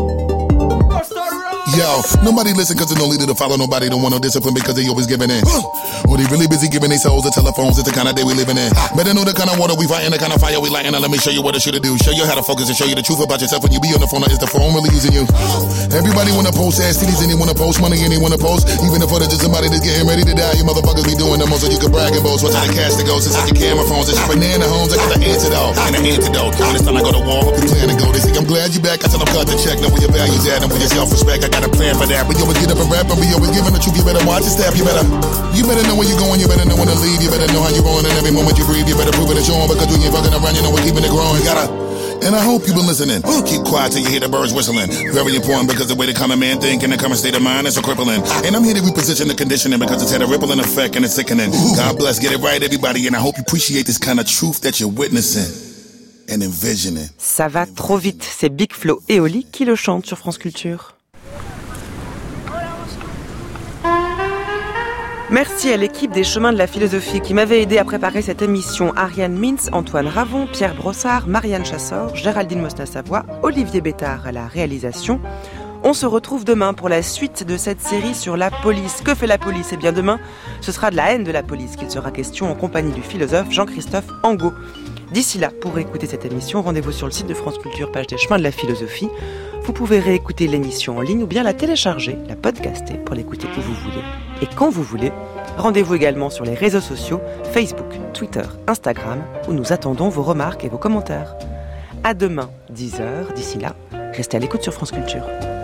Yo, nobody listen cause there's no leader to follow. Nobody don't want no discipline because they always giving in. Or they really busy giving their souls to telephones. It's the kind of day we living in. Better know the kind of water we fighting, the kind of fire we lighting. Now let me show you what I should do. Show you how to focus and show you the truth about yourself when you be on the phone. Or is the phone really using you? Everybody wanna post ass titties and they wanna post money and they wanna post. Even if it's just somebody that's getting ready to die, you motherfuckers be doing the most so you can brag and boast. What's the cast that goes? It's like the camera phones. It's banana homes. I got the antidote and the antidote. And this time I go to war, hope you plan to go. They say I'm glad you back. I tell them cut the check. Know where your values at and where your self-respect. I got a plan for that. But you always get up and rap and be always giving the truth. You better watch your step. You better know where you're going. You better know when to leave. You better know how you're going. And every moment you breathe, you better prove it and show 'em because we ain't fucking around. You know we're keeping it growing. And I hope you've been listening. Keep quiet till you hear the birds whistling. Very important because the way the common man think and the common state of mind is so crippling. And I'm here to reposition the conditioning because it's had a rippling effect and it's sickening. God bless, get it right everybody. And I hope you appreciate this kind of truth that you're witnessing and envisioning. Ça va trop vite, c'est Big Flo et Oli qui le chantent sur France Culture. Merci à l'équipe des Chemins de la Philosophie qui m'avait aidé à préparer cette émission. Ariane Mintz, Antoine Ravon, Pierre Brossard, Marianne Chassor, Géraldine Mosna-Savoie, Olivier Bétard à la réalisation. On se retrouve demain pour la suite de cette série sur la police. Que fait la police? Eh bien demain, ce sera de la haine de la police qu'il sera question en compagnie du philosophe Jean-Christophe Angot. D'ici là, pour écouter cette émission, rendez-vous sur le site de France Culture, page des Chemins de la Philosophie. Vous pouvez réécouter l'émission en ligne ou bien la télécharger, la podcaster pour l'écouter où vous voulez et quand vous voulez. Rendez-vous également sur les réseaux sociaux, Facebook, Twitter, Instagram, où nous attendons vos remarques et vos commentaires. À demain, 10h. D'ici là, restez à l'écoute sur France Culture.